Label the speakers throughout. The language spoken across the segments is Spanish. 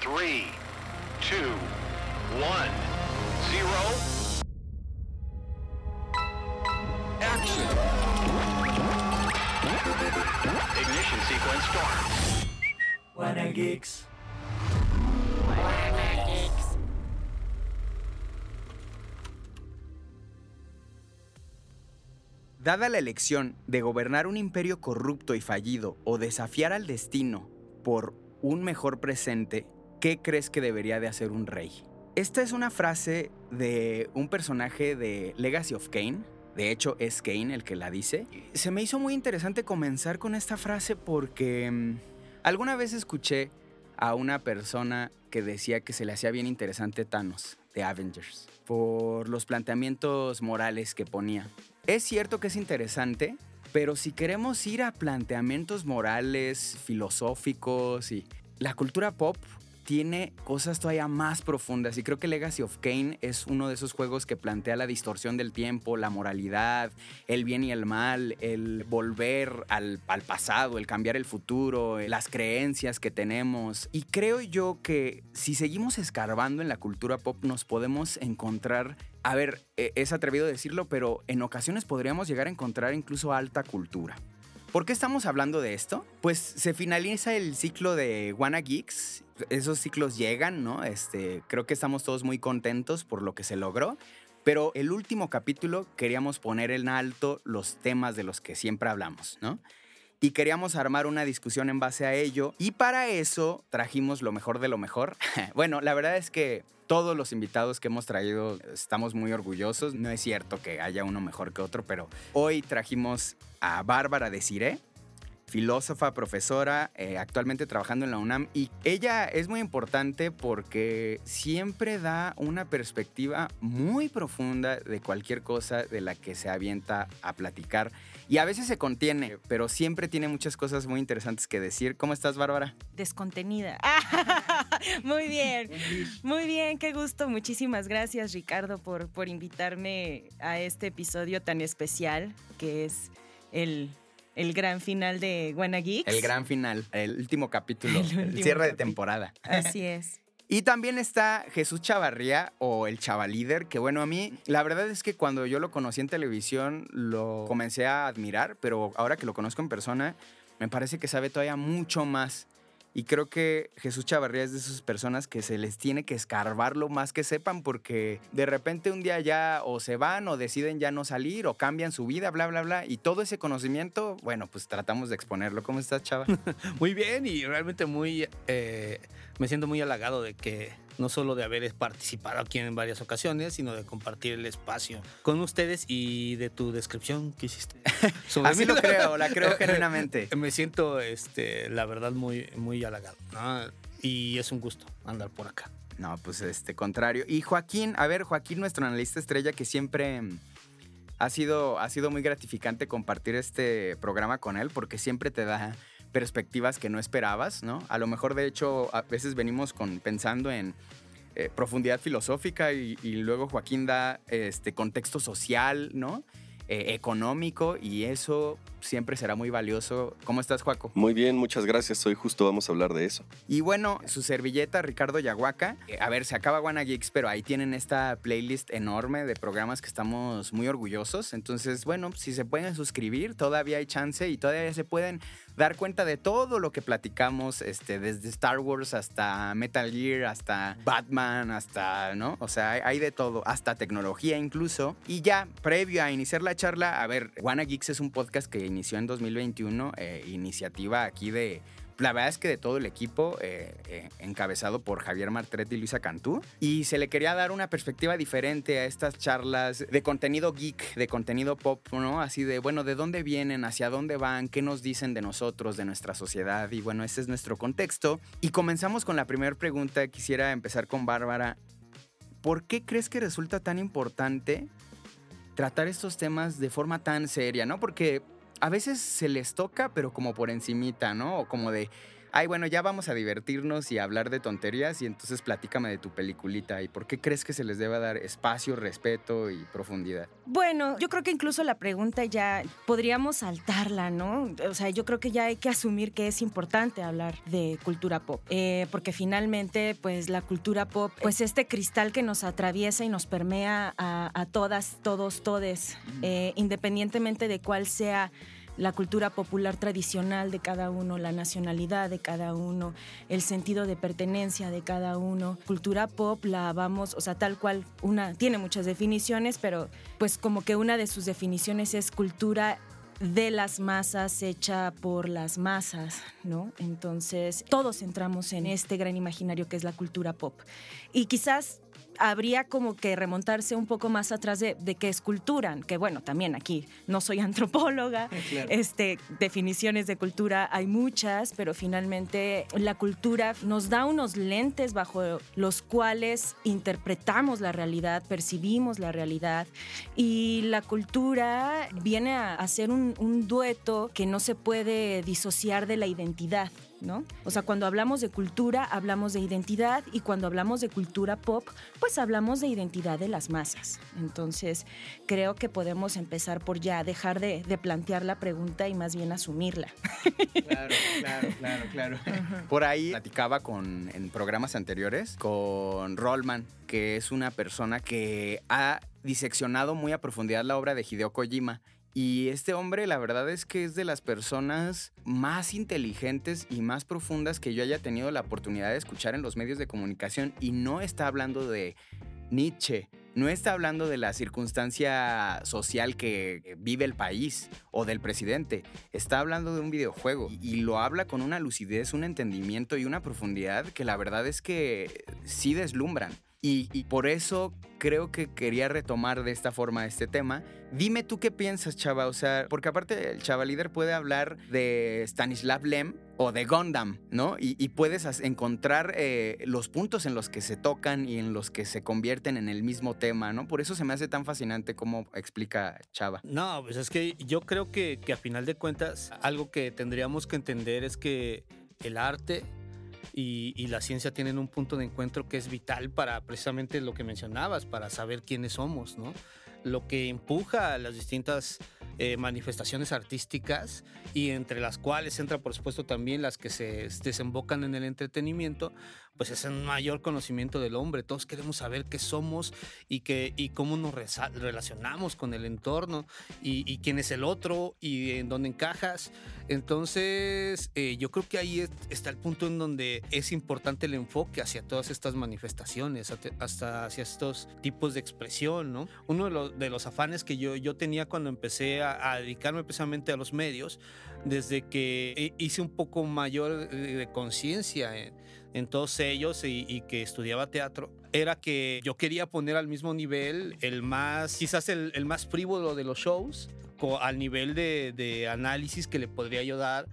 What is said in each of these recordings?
Speaker 1: 3, 2, 1, 0. Action. Ignition sequence start.
Speaker 2: Wanna Geeks.
Speaker 3: Dada la elección de gobernar un imperio corrupto y fallido o desafiar al destino por un mejor presente, ¿qué crees que debería de hacer un rey? Esta es una frase de un personaje de Legacy of Kain. De hecho, es Kain el que la dice. Se me hizo muy interesante comenzar con esta frase porque alguna vez escuché a una persona que decía que se le hacía bien interesante Thanos de Avengers por los planteamientos morales que ponía. Es cierto que es interesante, pero si queremos ir a planteamientos morales, filosóficos y la cultura pop tiene cosas todavía más profundas y creo que Legacy of Kain es uno de esos juegos que plantea la distorsión del tiempo, la moralidad, el bien y el mal, el volver al pasado, el cambiar el futuro, las creencias que tenemos. Y creo yo que si seguimos escarbando en la cultura pop nos podemos encontrar, a ver, es atrevido decirlo, pero en ocasiones podríamos llegar a encontrar incluso alta cultura. ¿Por qué estamos hablando de esto? Pues se finaliza el ciclo de Wanna Geeks. Esos ciclos llegan, ¿no? Creo que estamos todos muy contentos por lo que se logró. Pero el último capítulo queríamos poner en alto los temas de los que siempre hablamos, ¿no? Y queríamos armar una discusión en base a ello. Y para eso trajimos lo mejor de lo mejor. Bueno, la verdad es que todos los invitados que hemos traído estamos muy orgullosos. No es cierto que haya uno mejor que otro, pero hoy trajimos a Bárbara Desiré, filósofa, profesora, actualmente trabajando en la UNAM. Y ella es muy importante porque siempre da una perspectiva muy profunda de cualquier cosa de la que se avienta a platicar. Y a veces se contiene, pero siempre tiene muchas cosas muy interesantes que decir. ¿Cómo estás, Bárbara?
Speaker 4: Descontenida. Muy bien, qué gusto. Muchísimas gracias, Ricardo, por invitarme a este episodio tan especial que es el gran final de Wanna Geeks.
Speaker 3: El gran final, el último capítulo, el cierre de temporada.
Speaker 4: Así es.
Speaker 3: Y también está Jesús Chavarría, o el Chavalíder, que bueno, a mí la verdad es que cuando yo lo conocí en televisión lo comencé a admirar, pero ahora que lo conozco en persona me parece que sabe todavía mucho más. Y creo que Jesús Chavarría es de esas personas que se les tiene que escarbar lo más que sepan porque de repente un día ya o se van o deciden ya no salir o cambian su vida, bla, bla, bla. Y todo ese conocimiento, bueno, pues tratamos de exponerlo. ¿Cómo estás, Chava?
Speaker 5: Muy bien y realmente me siento muy halagado de que no solo de haber participado aquí en varias ocasiones, sino de compartir el espacio con ustedes y de tu descripción que hiciste.
Speaker 3: Así lo creo, la creo genuinamente.
Speaker 5: Me siento, la verdad, muy, muy halagado, ¿no? Y es un gusto andar por acá.
Speaker 3: No, pues contrario. Y Joaquín, nuestro analista estrella, que siempre ha sido muy gratificante compartir este programa con él, porque siempre te da perspectivas que no esperabas, ¿no? A lo mejor, de hecho, a veces venimos pensando en profundidad filosófica y luego Joaquín da contexto social, ¿no? Económico, y eso siempre será muy valioso. ¿Cómo estás, Joaco?
Speaker 6: Muy bien, muchas gracias. Hoy justo vamos a hablar de eso.
Speaker 3: Y bueno, su servilleta, Ricardo Yahuaca. A ver, se acaba Wanna Geeks, pero ahí tienen esta playlist enorme de programas que estamos muy orgullosos. Entonces, bueno, si se pueden suscribir, todavía hay chance y todavía se pueden dar cuenta de todo lo que platicamos, desde Star Wars hasta Metal Gear, hasta Batman, hasta, ¿no? O sea, hay de todo, hasta tecnología incluso. Y ya, previo a iniciar la charla, a ver, Wanna Geeks es un podcast que inició en 2021, iniciativa aquí de, la verdad es que de todo el equipo, encabezado por Javier Martret y Luisa Cantú, y se le quería dar una perspectiva diferente a estas charlas de contenido geek, de contenido pop, ¿no? Así de, bueno, ¿de dónde vienen? ¿Hacia dónde van? ¿Qué nos dicen de nosotros, de nuestra sociedad? Y bueno, ese es nuestro contexto. Y comenzamos con la primera pregunta. Quisiera empezar con Bárbara. ¿Por qué crees que resulta tan importante tratar estos temas de forma tan seria, ¿no? Porque a veces se les toca, pero como por encimita, ¿no? O como de, ay, bueno, ya vamos a divertirnos y a hablar de tonterías y entonces platícame de tu peliculita y por qué crees que se les deba dar espacio, respeto y profundidad.
Speaker 4: Bueno, yo creo que incluso la pregunta ya podríamos saltarla, ¿no? O sea, yo creo que ya hay que asumir que es importante hablar de cultura pop, porque finalmente, pues la cultura pop, pues este cristal que nos atraviesa y nos permea a todas, todos, todes, independientemente de cuál sea la cultura popular tradicional de cada uno, la nacionalidad de cada uno, el sentido de pertenencia de cada uno. Cultura pop la vamos, o sea, tal cual, tiene muchas definiciones, pero pues como que una de sus definiciones es cultura de las masas, hecha por las masas, ¿no? Entonces, todos entramos en este gran imaginario que es la cultura pop. Y quizás habría como que remontarse un poco más atrás de qué es cultura, que bueno, también aquí no soy antropóloga, claro. Definiciones de cultura hay muchas, pero finalmente la cultura nos da unos lentes bajo los cuales interpretamos la realidad, percibimos la realidad, y la cultura viene a ser un dueto que no se puede disociar de la identidad, ¿no? O sea, cuando hablamos de cultura, hablamos de identidad, y cuando hablamos de cultura pop, pues hablamos de identidad de las masas. Entonces, creo que podemos empezar por ya dejar de plantear la pregunta y más bien asumirla.
Speaker 3: Claro. Por ahí platicaba en programas anteriores con Rollman, que es una persona que ha diseccionado muy a profundidad la obra de Hideo Kojima. Y este hombre, la verdad es que es de las personas más inteligentes y más profundas que yo haya tenido la oportunidad de escuchar en los medios de comunicación. Y no está hablando de Nietzsche, no está hablando de la circunstancia social que vive el país o del presidente. Está hablando de un videojuego y lo habla con una lucidez, un entendimiento y una profundidad que la verdad es que sí deslumbran. Y por eso creo que quería retomar de esta forma este tema. Dime tú qué piensas, Chava. O sea, porque aparte el Chava Líder puede hablar de Stanislav Lem o de Gundam, ¿no? Y puedes encontrar los puntos en los que se tocan y en los que se convierten en el mismo tema, ¿no? Por eso se me hace tan fascinante cómo explica Chava.
Speaker 5: No, pues es que yo creo que a final de cuentas algo que tendríamos que entender es que el arte y la ciencia tienen un punto de encuentro que es vital para precisamente lo que mencionabas, para saber quiénes somos, ¿no? Lo que empuja a las distintas manifestaciones artísticas, y entre las cuales entra por supuesto también las que se desembocan en el entretenimiento, pues es un mayor conocimiento del hombre. Todos queremos saber qué somos y cómo nos relacionamos con el entorno y quién es el otro y en dónde encajas. Entonces yo creo que ahí está el punto en donde es importante el enfoque hacia todas estas manifestaciones, hasta hacia estos tipos de expresión, ¿no? Uno de los afanes que yo tenía cuando empecé a dedicarme precisamente a los medios, desde que hice un poco mayor de conciencia en todos ellos y que estudiaba teatro, era que yo quería poner al mismo nivel quizás el más frívolo de los shows, al nivel de análisis que le podría ayudar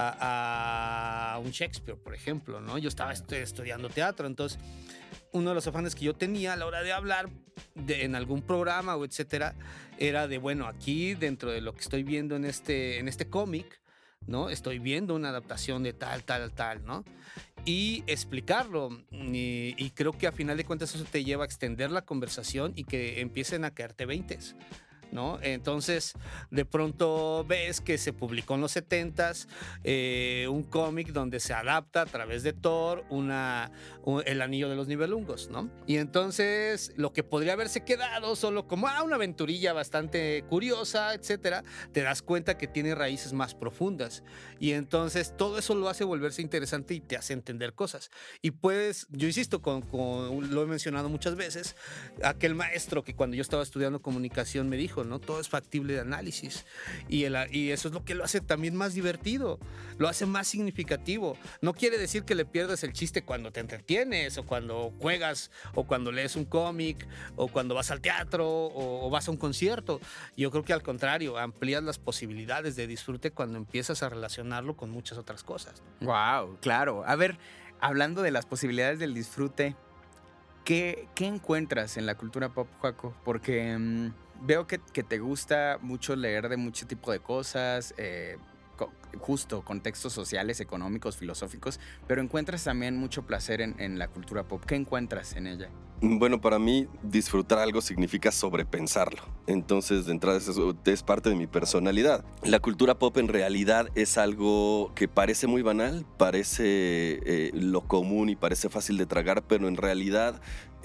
Speaker 5: a un Shakespeare, por ejemplo, ¿no? Yo estaba estudiando teatro, entonces uno de los afanes que yo tenía a la hora de hablar en algún programa o etcétera, era de, bueno, aquí dentro de lo que estoy viendo en este cómic, ¿no? Estoy viendo una adaptación de tal, ¿no? Y explicarlo. Y creo que a final de cuentas eso te lleva a extender la conversación y que empiecen a caerte veintes, ¿no? Entonces, de pronto ves que se publicó en los 70s un cómic donde se adapta a través de Thor el anillo de los Nibelungos, ¿no? Y entonces, lo que podría haberse quedado solo como una aventurilla bastante curiosa, etcétera, te das cuenta que tiene raíces más profundas. Y entonces, todo eso lo hace volverse interesante y te hace entender cosas. Y pues, yo insisto, lo he mencionado muchas veces, aquel maestro que cuando yo estaba estudiando comunicación me dijo, ¿no? Todo es factible de análisis y eso es lo que lo hace también más divertido, lo hace más significativo. No quiere decir que le pierdas el chiste cuando te entretienes o cuando juegas o cuando lees un cómic o cuando vas al teatro o vas a un concierto. Yo creo que al contrario, amplías las posibilidades de disfrute cuando empiezas a relacionarlo con muchas otras cosas.
Speaker 3: Wow, claro. A ver, hablando de las posibilidades del disfrute, ¿qué encuentras en la cultura pop, Joaco? Porque veo que te gusta mucho leer de mucho tipo de cosas, justo contextos sociales, económicos, filosóficos, pero encuentras también mucho placer en la cultura pop. ¿Qué encuentras en ella?
Speaker 6: Bueno, para mí disfrutar algo significa sobrepensarlo. Entonces, de entrada, eso es parte de mi personalidad. La cultura pop en realidad es algo que parece muy banal, parece lo común y parece fácil de tragar, pero en realidad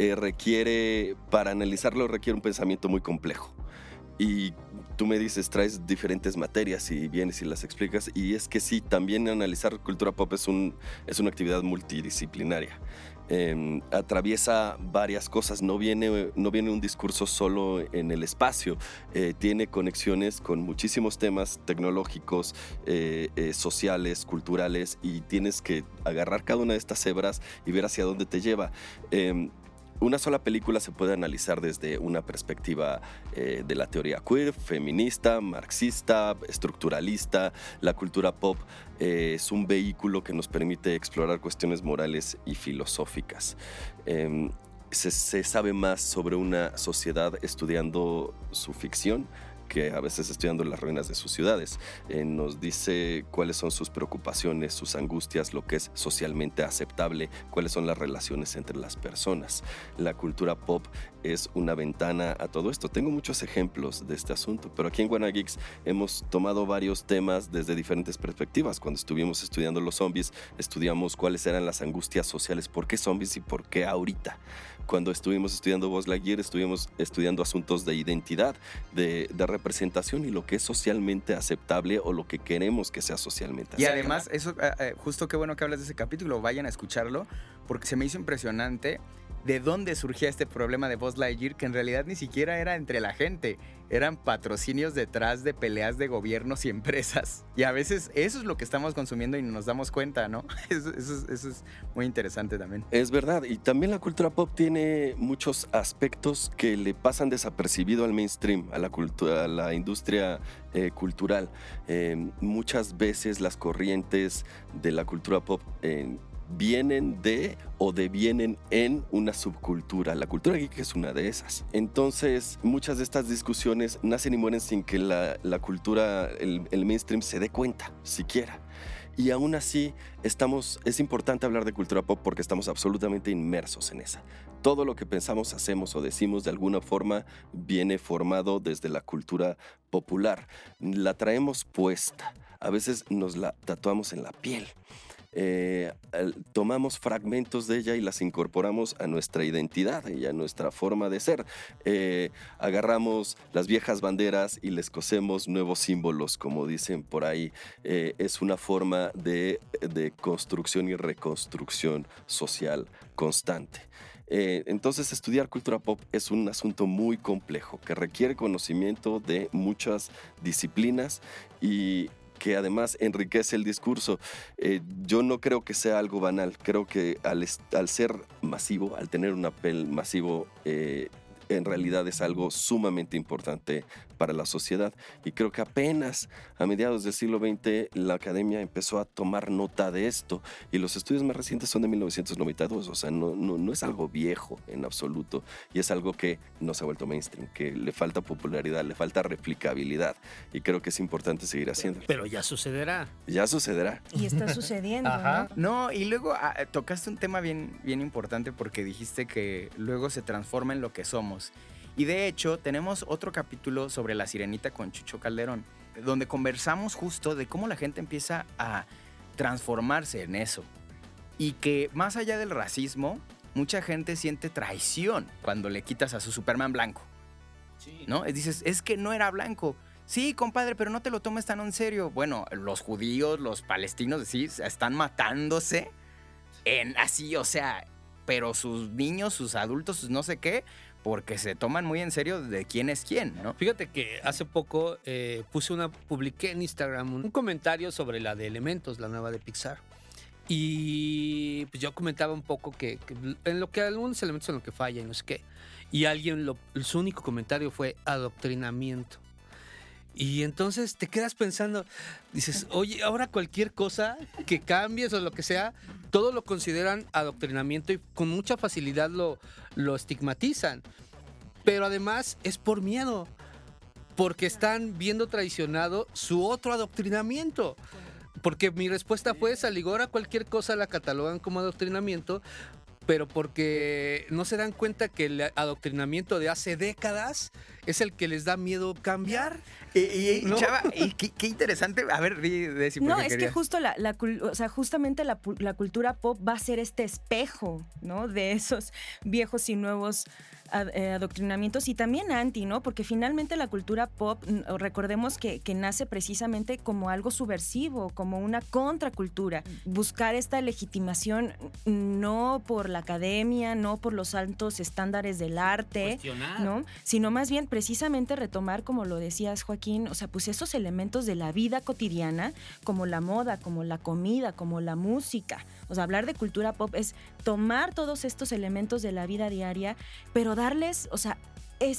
Speaker 6: para analizarlo requiere un pensamiento muy complejo. Y tú me dices, traes diferentes materias y vienes y las explicas. Y es que sí, también analizar cultura pop es una actividad multidisciplinaria. Atraviesa varias cosas, no viene un discurso solo en el espacio, tiene conexiones con muchísimos temas tecnológicos, sociales, culturales, y tienes que agarrar cada una de estas hebras y ver hacia dónde te lleva. Una sola película se puede analizar desde una perspectiva de la teoría queer, feminista, marxista, estructuralista. La cultura pop es un vehículo que nos permite explorar cuestiones morales y filosóficas. Se sabe más sobre una sociedad estudiando su ficción que a veces estudiando las ruinas de sus ciudades. Nos dice cuáles son sus preocupaciones, sus angustias, lo que es socialmente aceptable, cuáles son las relaciones entre las personas. La cultura pop es una ventana a todo esto. Tengo muchos ejemplos de este asunto, pero aquí en WannaGeeks hemos tomado varios temas desde diferentes perspectivas. Cuando estuvimos estudiando los zombies, estudiamos cuáles eran las angustias sociales, por qué zombies y por qué ahorita. Cuando estuvimos estudiando Buzz Lightyear, estuvimos estudiando asuntos de identidad, de representación y lo que es socialmente aceptable o lo que queremos que sea socialmente
Speaker 3: Y
Speaker 6: aceptable.
Speaker 3: además, eso, justo qué bueno que hablas de ese capítulo, vayan a escucharlo, porque se me hizo impresionante de dónde surgía este problema de Buzz Lightyear, que en realidad ni siquiera era entre la gente, eran patrocinios detrás de peleas de gobiernos y empresas. Y a veces eso es lo que estamos consumiendo y no nos damos cuenta, ¿no? Eso es muy interesante también.
Speaker 6: Es verdad, y también la cultura pop tiene muchos aspectos que le pasan desapercibido al mainstream, a la industria cultural. Muchas veces las corrientes de la cultura pop vienen de o devienen en una subcultura. La cultura geek es una de esas. Entonces, muchas de estas discusiones nacen y mueren sin que la cultura, el mainstream se dé cuenta, siquiera. Y aún así, es importante hablar de cultura pop porque estamos absolutamente inmersos en esa. Todo lo que pensamos, hacemos o decimos de alguna forma viene formado desde la cultura popular. La traemos puesta. A veces nos la tatuamos en la piel. Tomamos fragmentos de ella y las incorporamos a nuestra identidad y a nuestra forma de ser. Agarramos las viejas banderas y les cosemos nuevos símbolos, como dicen por ahí. Es una forma de construcción y reconstrucción social constante. Entonces, estudiar cultura pop es un asunto muy complejo que requiere conocimiento de muchas disciplinas y que además enriquece el discurso. Yo no creo que sea algo banal. Creo que al ser masivo, al tener un apel masivo, en realidad es algo sumamente importante para la sociedad. Y creo que apenas a mediados del siglo XX la academia empezó a tomar nota de esto. Y los estudios más recientes son de 1992. O sea, no es algo viejo en absoluto. Y es algo que no se ha vuelto mainstream, que le falta popularidad, le falta replicabilidad. Y creo que es importante seguir haciéndolo.
Speaker 5: Pero ya sucederá.
Speaker 6: Ya sucederá.
Speaker 4: Y está sucediendo,
Speaker 5: Ajá.
Speaker 4: ¿no?
Speaker 3: No, y luego tocaste un tema bien, bien importante porque dijiste que luego se transforma en lo que somos. Y de hecho, tenemos otro capítulo sobre La Sirenita con Chucho Calderón, donde conversamos justo de cómo la gente empieza a transformarse en eso. Y que más allá del racismo, mucha gente siente traición cuando le quitas a su Superman blanco.
Speaker 5: Sí.
Speaker 3: ¿No? Dices, es que no era blanco. Sí, compadre, pero no te lo tomes tan en serio. Bueno, los judíos, los palestinos, sí, están matándose así, o sea, pero sus niños, sus adultos, sus no sé qué, porque se toman muy en serio de quién es quién, ¿no?
Speaker 5: Fíjate que hace poco publiqué en Instagram un comentario sobre la de Elementos, la nueva de Pixar. Y pues yo comentaba un poco que en lo que algunos elementos en lo que falla y no sé qué. Y alguien, su único comentario fue adoctrinamiento. Y entonces te quedas pensando, dices, oye, ahora cualquier cosa que cambies o lo que sea, todo lo consideran adoctrinamiento y con mucha facilidad lo estigmatizan. Pero además es por miedo. porque están viendo traicionado su otro adoctrinamiento. Porque mi respuesta fue esa, ahora cualquier cosa la catalogan como adoctrinamiento, pero porque no se dan cuenta que el adoctrinamiento de hace décadas es el que les da miedo cambiar. ¿No?
Speaker 3: Chava, y qué interesante. A ver, Desi,
Speaker 4: No,
Speaker 3: porque
Speaker 4: es
Speaker 3: quería.
Speaker 4: que justo o sea, justamente la cultura pop va a ser este espejo, ¿no? De esos viejos y nuevos adoctrinamientos y también anti, ¿no? Porque finalmente la cultura pop, recordemos que nace precisamente como algo subversivo, como una contracultura. Buscar esta legitimación no por la academia, no por los altos estándares del arte, ¿no? Sino más bien precisamente retomar, como lo decías, Joaquín, o sea, pues esos elementos de la vida cotidiana, como la moda, como la comida, como la música. O sea, hablar de cultura pop es tomar todos estos elementos de la vida diaria, pero darles, o sea,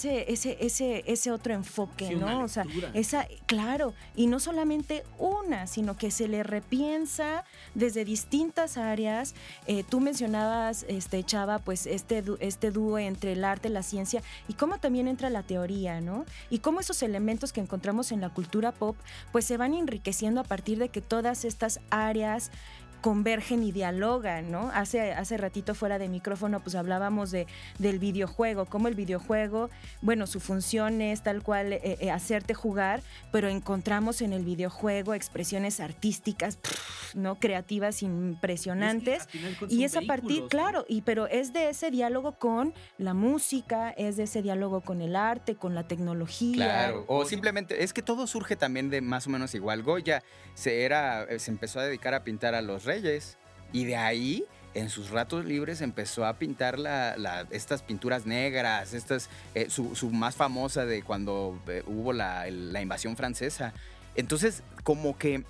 Speaker 4: ese otro enfoque,
Speaker 5: Sí,
Speaker 4: ¿no? O sea, claro, y no solamente una, sino que se le repiensa desde distintas áreas. Tú mencionabas, Chava, pues este dúo entre el arte, la ciencia, y cómo también entra la teoría, ¿no? Y cómo esos elementos que encontramos en la cultura pop, pues se van enriqueciendo a partir de que todas estas áreas convergen y dialogan, ¿no? Hace ratito fuera de micrófono pues hablábamos del videojuego, cómo el videojuego, bueno, su función es tal cual hacerte jugar, pero encontramos en el videojuego expresiones artísticas, ¿no? Creativas impresionantes. Y es a partir, claro, pero es de ese diálogo con la música, es de ese diálogo con el arte, con la tecnología.
Speaker 3: Claro, o simplemente, es que todo surge también de más o menos igual. Goya se empezó a dedicar a pintar a los reyes y de ahí en sus ratos libres empezó a pintar estas pinturas negras, su más famosa de cuando hubo la invasión francesa. Entonces como que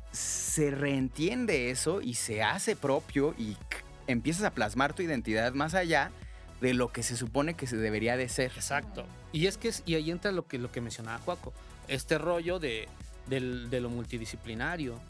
Speaker 3: se reentiende eso y se hace propio y empiezas a plasmar tu identidad más allá de lo que se supone que se debería de ser.
Speaker 5: Exacto. Y y ahí entra lo que mencionaba Joaco, este rollo de lo multidisciplinario.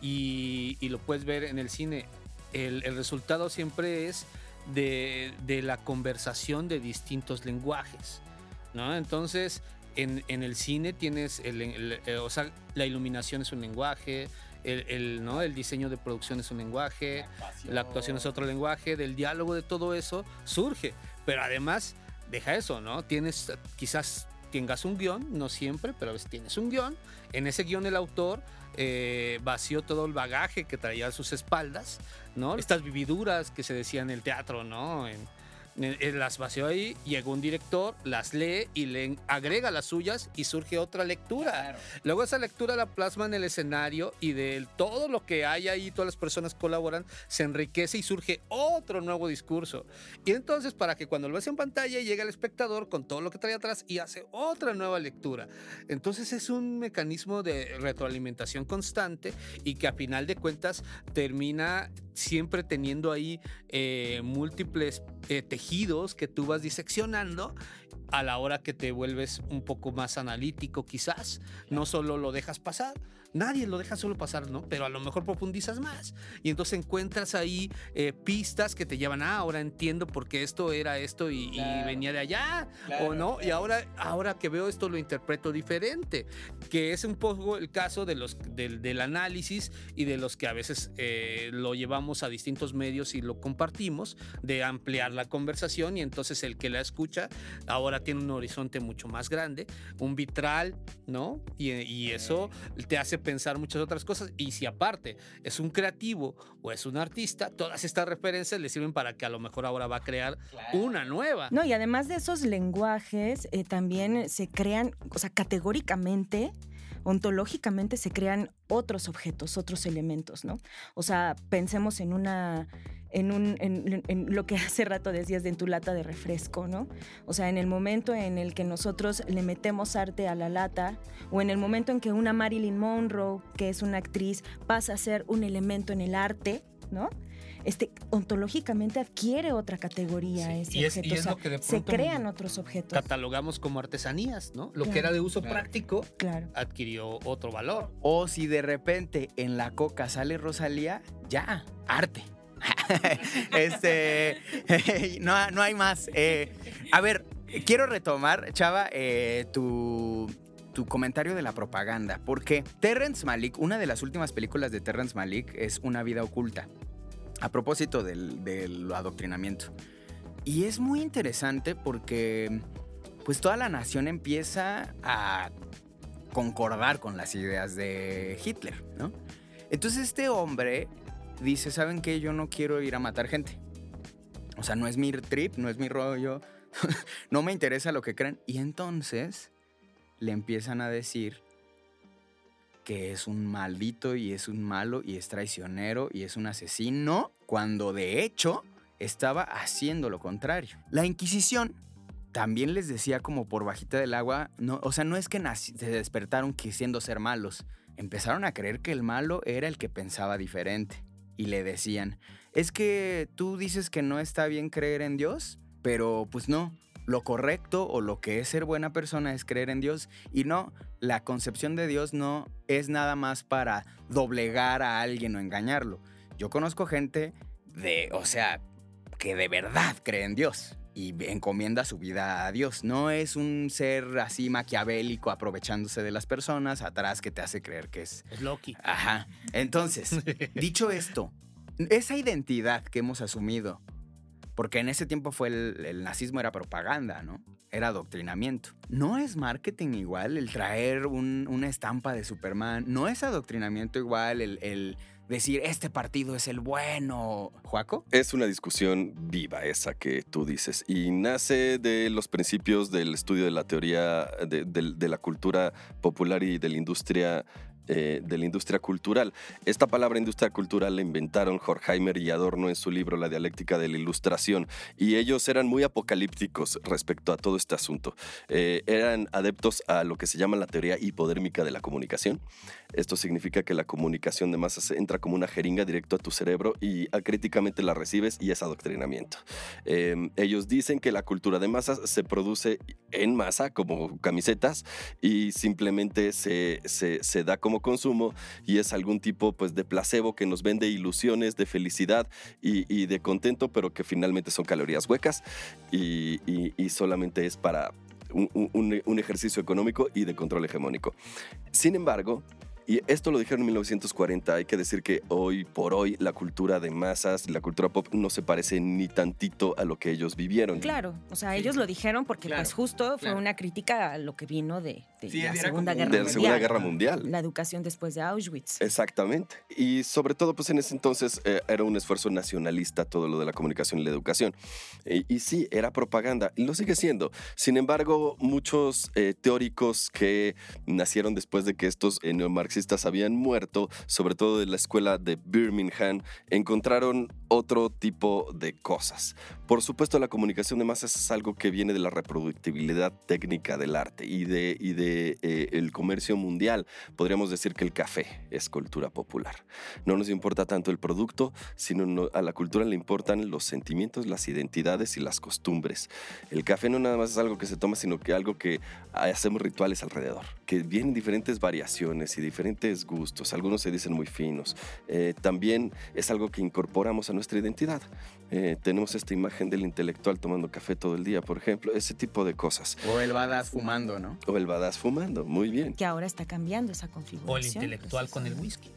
Speaker 5: Y lo puedes ver en el cine. El resultado siempre es de la conversación de distintos lenguajes, ¿no? Entonces, en el cine tienes o sea, la iluminación es un lenguaje, ¿no? El diseño de producción es un lenguaje, la actuación es otro lenguaje, del diálogo de todo eso surge. Pero además, deja eso, ¿no? Quizás tengas un guión, no siempre, pero a veces tienes un guión. En ese guión el autor vació todo el bagaje que traía a sus espaldas, ¿no? Estas vividuras que se decían en el teatro, ¿no? Las vació ahí, llegó un director, las lee y le agrega las suyas y surge otra lectura. Claro. Luego esa lectura la plasma en el escenario y de todo lo que hay ahí, todas las personas colaboran, se enriquece y surge otro nuevo discurso. Y entonces para que cuando lo ves en pantalla llega el espectador con todo lo que trae atrás y hace otra nueva lectura. Entonces es un mecanismo de retroalimentación constante y que a final de cuentas termina siempre teniendo ahí múltiples tejidos que tú vas diseccionando a la hora que te vuelves un poco más analítico quizás, no solo lo dejas pasar, nadie lo deja solo pasar, ¿no? Pero a lo mejor profundizas más y entonces encuentras ahí pistas que te llevan, ahora entiendo por qué esto era esto y venía de allá, o no, y ahora que veo esto lo interpreto diferente, que es un poco el caso del análisis y de los que a veces lo llevamos a distintos medios y lo compartimos, de ampliar la conversación y entonces el que la escucha ahora tiene un horizonte mucho más grande, un vitral, ¿no? Y eso te hace pensar muchas otras cosas, y si aparte es un creativo o es un artista, todas estas referencias le sirven para que a lo mejor ahora va a crear una nueva.
Speaker 4: No, y además de esos lenguajes, también se crean, o sea, categóricamente, ontológicamente se crean otros objetos, otros elementos, ¿no? O sea, pensemos en lo que hace rato decías de en tu lata de refresco, ¿no? O sea, en el momento en el que nosotros le metemos arte a la lata, o en el momento en que una Marilyn Monroe, que es una actriz, pasa a ser un elemento en el arte, ¿no? Ontológicamente adquiere otra categoría ese objeto.
Speaker 5: Y es lo que de
Speaker 4: se crean otros objetos.
Speaker 5: Catalogamos como artesanías, ¿no? Lo que era de uso práctico adquirió otro valor.
Speaker 3: O si de repente en la coca sale Rosalía, ya, arte. No hay más. A ver, quiero retomar, Chava, tu comentario de la propaganda, porque Terrence Malick, una de las últimas películas de Terrence Malick es Una vida oculta, a propósito del adoctrinamiento. Y es muy interesante porque pues toda la nación empieza a concordar con las ideas de Hitler, ¿no? Entonces este hombre dice, ¿saben qué? Yo no quiero ir a matar gente. O sea, no es mi trip, no es mi rollo, no me interesa lo que crean. Y entonces le empiezan a decir que es un maldito y es un malo y es traicionero y es un asesino, cuando de hecho estaba haciendo lo contrario. La Inquisición también les decía como por bajita del agua, no, o sea, no es que se despertaron quisiendo ser malos, empezaron a creer que el malo era el que pensaba diferente. Y le decían, es que tú dices que no está bien creer en Dios, pero pues no, lo correcto o lo que es ser buena persona es creer en Dios. Y no, la concepción de Dios no es nada más para doblegar a alguien o engañarlo. Yo conozco gente que de verdad cree en Dios y encomienda su vida a Dios. No es un ser así maquiavélico aprovechándose de las personas atrás que te hace creer que es...
Speaker 5: Es Loki.
Speaker 3: Ajá. Entonces, dicho esto, esa identidad que hemos asumido, porque en ese tiempo fue el nazismo era propaganda, ¿no? Era adoctrinamiento. No es marketing igual el traer una estampa de Superman. No es adoctrinamiento igual el decir, este partido es el bueno. ¿Juaco?
Speaker 6: Es una discusión viva esa que tú dices y nace de los principios del estudio de la teoría de la cultura popular y de la industria cultural. Esta palabra industria cultural la inventaron Horkheimer y Adorno en su libro La dialéctica de la ilustración, y ellos eran muy apocalípticos respecto a todo este asunto. Eran adeptos a lo que se llama la teoría hipodérmica de la comunicación. Esto significa que la comunicación de masas entra como una jeringa directo a tu cerebro y acríticamente la recibes, y es adoctrinamiento. Ellos dicen que la cultura de masas se produce en masa como camisetas y simplemente se da como consumo, y es algún tipo pues de placebo que nos vende ilusiones de felicidad y de contento, pero que finalmente son calorías huecas y solamente es para un ejercicio económico y de control hegemónico. Sin embargo, y esto lo dijeron en 1940, hay que decir que hoy por hoy la cultura de masas, la cultura pop no se parece ni tantito a lo que ellos vivieron.
Speaker 4: Claro, o sea, ellos lo dijeron porque pues justo fue una crítica a lo que vino de la Segunda Guerra Mundial. La educación después de Auschwitz.
Speaker 6: Exactamente. Y sobre todo, pues en ese entonces era un esfuerzo nacionalista todo lo de la comunicación y la educación. Y sí, era propaganda, y lo sigue siendo. Sin embargo, muchos teóricos que nacieron después de que estos neomarxistas habían muerto, sobre todo de la escuela de Birmingham, encontraron otro tipo de cosas. Por supuesto, la comunicación de masas es algo que viene de la reproductibilidad técnica del arte y de el comercio mundial. Podríamos decir que el café es cultura popular. No nos importa tanto el producto, sino a la cultura le importan los sentimientos, las identidades y las costumbres. El café no nada más es algo que se toma, sino que algo que hacemos rituales alrededor, que vienen diferentes variaciones y diferentes gustos. Algunos se dicen muy finos. También es algo que incorporamos a nuestra identidad. Tenemos esta imagen del intelectual tomando café todo el día, por ejemplo, ese tipo de cosas.
Speaker 3: O el badass fumando, ¿no?
Speaker 6: O el badass fumando, muy bien.
Speaker 4: Que ahora está cambiando esa configuración.
Speaker 5: O el intelectual con el whisky.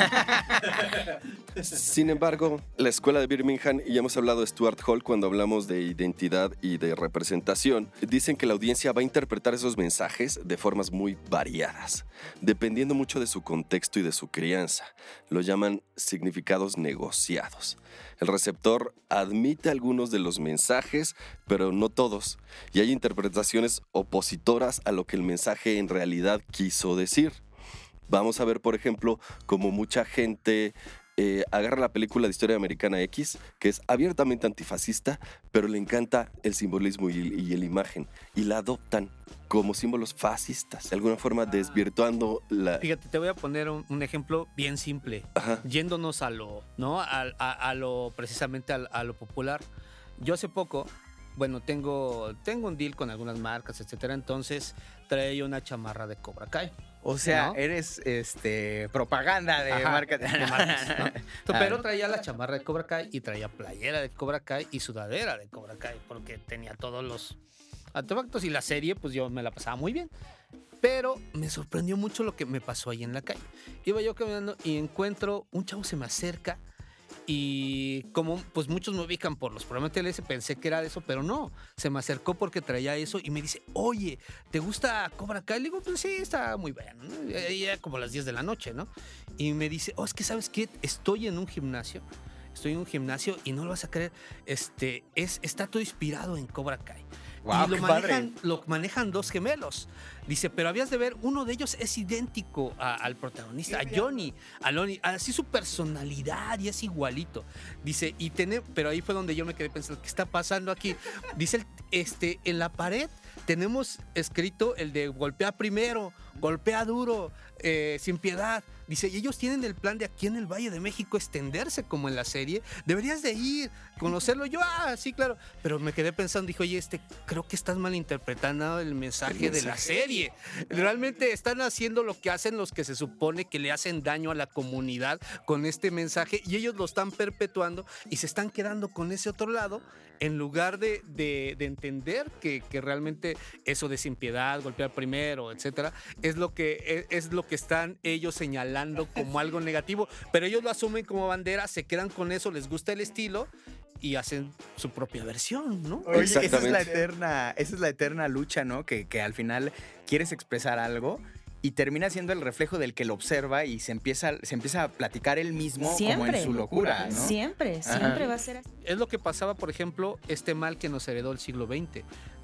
Speaker 6: Sin embargo, la escuela de Birmingham, y hemos hablado de Stuart Hall cuando hablamos de identidad y de representación, dicen que la audiencia va a interpretar esos mensajes de formas muy variadas, dependiendo mucho de su contexto y de su crianza. Lo llaman significados negociados. El receptor admite algunos de los mensajes, pero no todos, y hay interpretaciones opositoras a lo que el mensaje en realidad quiso decir. Vamos a ver, por ejemplo, cómo mucha gente agarra la película de Historia Americana X, que es abiertamente antifascista, pero le encanta el simbolismo y la imagen, y la adoptan como símbolos fascistas, de alguna forma desvirtuando la...
Speaker 5: Fíjate, te voy a poner un ejemplo bien simple.
Speaker 6: Ajá.
Speaker 5: Yéndonos a lo, ¿no? A lo precisamente a lo popular. Yo hace poco, bueno, tengo un deal con algunas marcas, etcétera, entonces traía una chamarra de Cobra Kai.
Speaker 3: O sea,
Speaker 5: ¿no?
Speaker 3: eres propaganda de marca.
Speaker 5: De marcas, ¿no? Pero traía la chamarra de Cobra Kai y traía playera de Cobra Kai y sudadera de Cobra Kai, porque tenía todos los artefactos y la serie, pues yo me la pasaba muy bien. Pero me sorprendió mucho lo que me pasó ahí en la calle. Iba yo caminando y encuentro, un chavo se me acerca y como pues muchos me ubican por los programas de TLS, pensé que era eso, pero no. Se me acercó porque traía eso y me dice, oye, ¿te gusta Cobra Kai? Le digo, pues sí, está muy bueno, ¿no? Ya como las 10 de la noche, ¿no? Y me dice, es que ¿sabes qué? Estoy en un gimnasio y no lo vas a creer, está todo inspirado en Cobra Kai.
Speaker 3: Wow,
Speaker 5: Y
Speaker 3: qué padre.
Speaker 5: lo manejan dos gemelos. Dice, pero habías de ver, uno de ellos es idéntico al protagonista, a Johnny, así su personalidad y es igualito. Dice, pero ahí fue donde yo me quedé pensando, ¿qué está pasando aquí? Dice, en la pared tenemos escrito el de golpea primero, golpea duro, sin piedad. Dice, y ellos tienen el plan de aquí en el Valle de México extenderse como en la serie. Deberías de ir, conocerlo. Yo, sí, claro. Pero me quedé pensando, dije, oye, creo que estás malinterpretando el mensaje de la serie. Realmente están haciendo lo que hacen los que se supone que le hacen daño a la comunidad con este mensaje y ellos lo están perpetuando y se están quedando con ese otro lado en lugar de entender que realmente eso de sin piedad, golpear primero, etcétera, es lo que están ellos señalando como algo negativo, pero ellos lo asumen como bandera, se quedan con eso, les gusta el estilo y hacen su propia versión, ¿no?
Speaker 3: Oye, esa
Speaker 6: Exactamente.
Speaker 3: es la eterna lucha, ¿no? Que al final quieres expresar algo y termina siendo el reflejo del que lo observa y se empieza a platicar él mismo como
Speaker 4: Siempre.
Speaker 3: en su locura, ¿no?
Speaker 4: Siempre va a ser así.
Speaker 5: Es lo que pasaba, por ejemplo, este mal que nos heredó el siglo XX,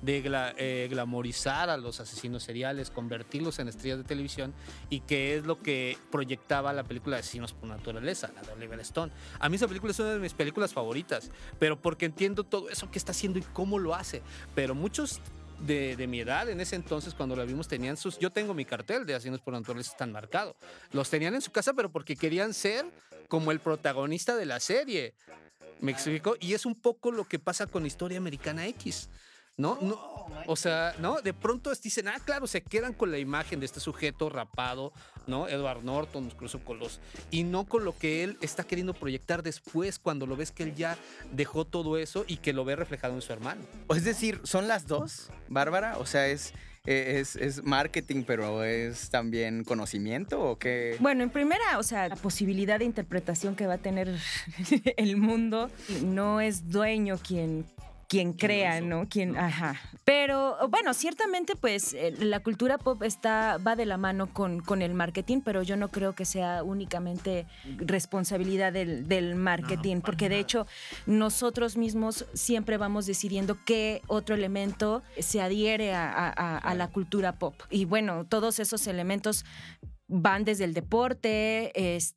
Speaker 5: de glamorizar a los asesinos seriales, convertirlos en estrellas de televisión, y que es lo que proyectaba la película de Asesinos por Naturaleza, la de Oliver Stone. A mí esa película es una de mis películas favoritas, pero porque entiendo todo eso que está haciendo y cómo lo hace. Pero muchos de mi edad en ese entonces, cuando la vimos, tenían yo tengo mi cartel de Asesinos por Naturaleza tan marcado. Los tenían en su casa, pero porque querían ser como el protagonista de la serie. ¿Me explico? Y es un poco lo que pasa con Historia Americana X. ¿No? O sea, ¿no? De pronto dicen, claro, se quedan con la imagen de este sujeto rapado, ¿no? Edward Norton, musculoso, y no con lo que él está queriendo proyectar después, cuando lo ves que él ya dejó todo eso y que lo ve reflejado en su hermano.
Speaker 3: Es decir, ¿son las dos, Bárbara? O sea, ¿es marketing, pero es también conocimiento o qué?
Speaker 4: Bueno, en primera, o sea, la posibilidad de interpretación que va a tener el mundo, no es dueño quien crea, ¿no? Ajá. Pero bueno, ciertamente pues la cultura pop va de la mano con el marketing, pero yo no creo que sea únicamente responsabilidad del marketing, porque de hecho nosotros mismos siempre vamos decidiendo qué otro elemento se adhiere a la cultura pop. Y bueno, todos esos elementos van desde el deporte,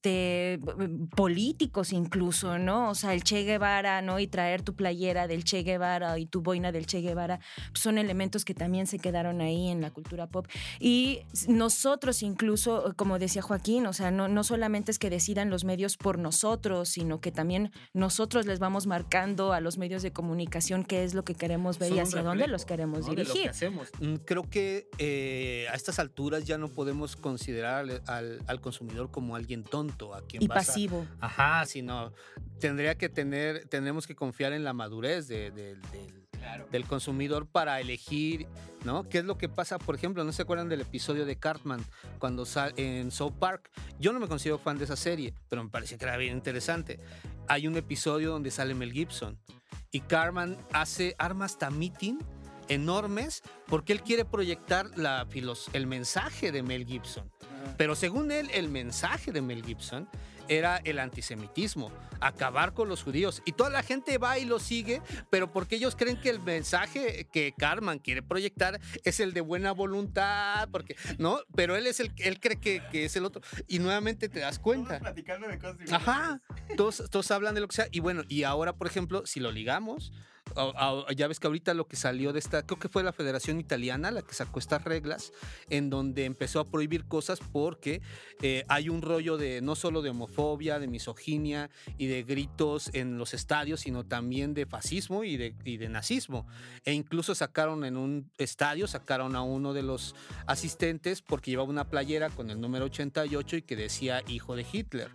Speaker 4: políticos incluso, ¿no? O sea, el Che Guevara, ¿no? Y traer tu playera del Che Guevara y tu boina del Che Guevara, pues son elementos que también se quedaron ahí en la cultura pop. Y nosotros incluso, como decía Joaquín, o sea, no solamente es que decidan los medios por nosotros, sino que también nosotros les vamos marcando a los medios de comunicación qué es lo que queremos ver y hacia dónde los queremos dirigir.
Speaker 5: De lo que hacemos. Creo que a estas alturas ya no podemos considerar al consumidor como alguien tonto, a quien
Speaker 4: y pasivo.
Speaker 5: Ajá, sino tendremos que confiar en la madurez del consumidor para elegir, ¿no? ¿Qué es lo que pasa? Por ejemplo, ¿no se acuerdan del episodio de Cartman cuando sale en South Park? Yo no me considero fan de esa serie, pero me pareció que era bien interesante. Hay un episodio donde sale Mel Gibson y Cartman arma hasta meeting enormes porque él quiere proyectar el mensaje de Mel Gibson. Pero según él, el mensaje de Mel Gibson era el antisemitismo, acabar con los judíos. Y toda la gente va y lo sigue, pero porque ellos creen que el mensaje que Cartman quiere proyectar es el de buena voluntad, porque, ¿no? Pero él cree que es el otro. Y nuevamente te das cuenta.
Speaker 3: Estamos platicando de cosas.
Speaker 5: Ajá, todos hablan de lo que sea. Y bueno, y ahora, por ejemplo, si lo ligamos, ya ves que ahorita lo que salió de creo que fue la Federación Italiana la que sacó estas reglas en donde empezó a prohibir cosas porque hay un rollo de no solo de homofobia, de misoginia y de gritos en los estadios, sino también de fascismo y de nazismo. E incluso en un estadio sacaron a uno de los asistentes porque llevaba una playera con el número 88 y que decía hijo de Hitler.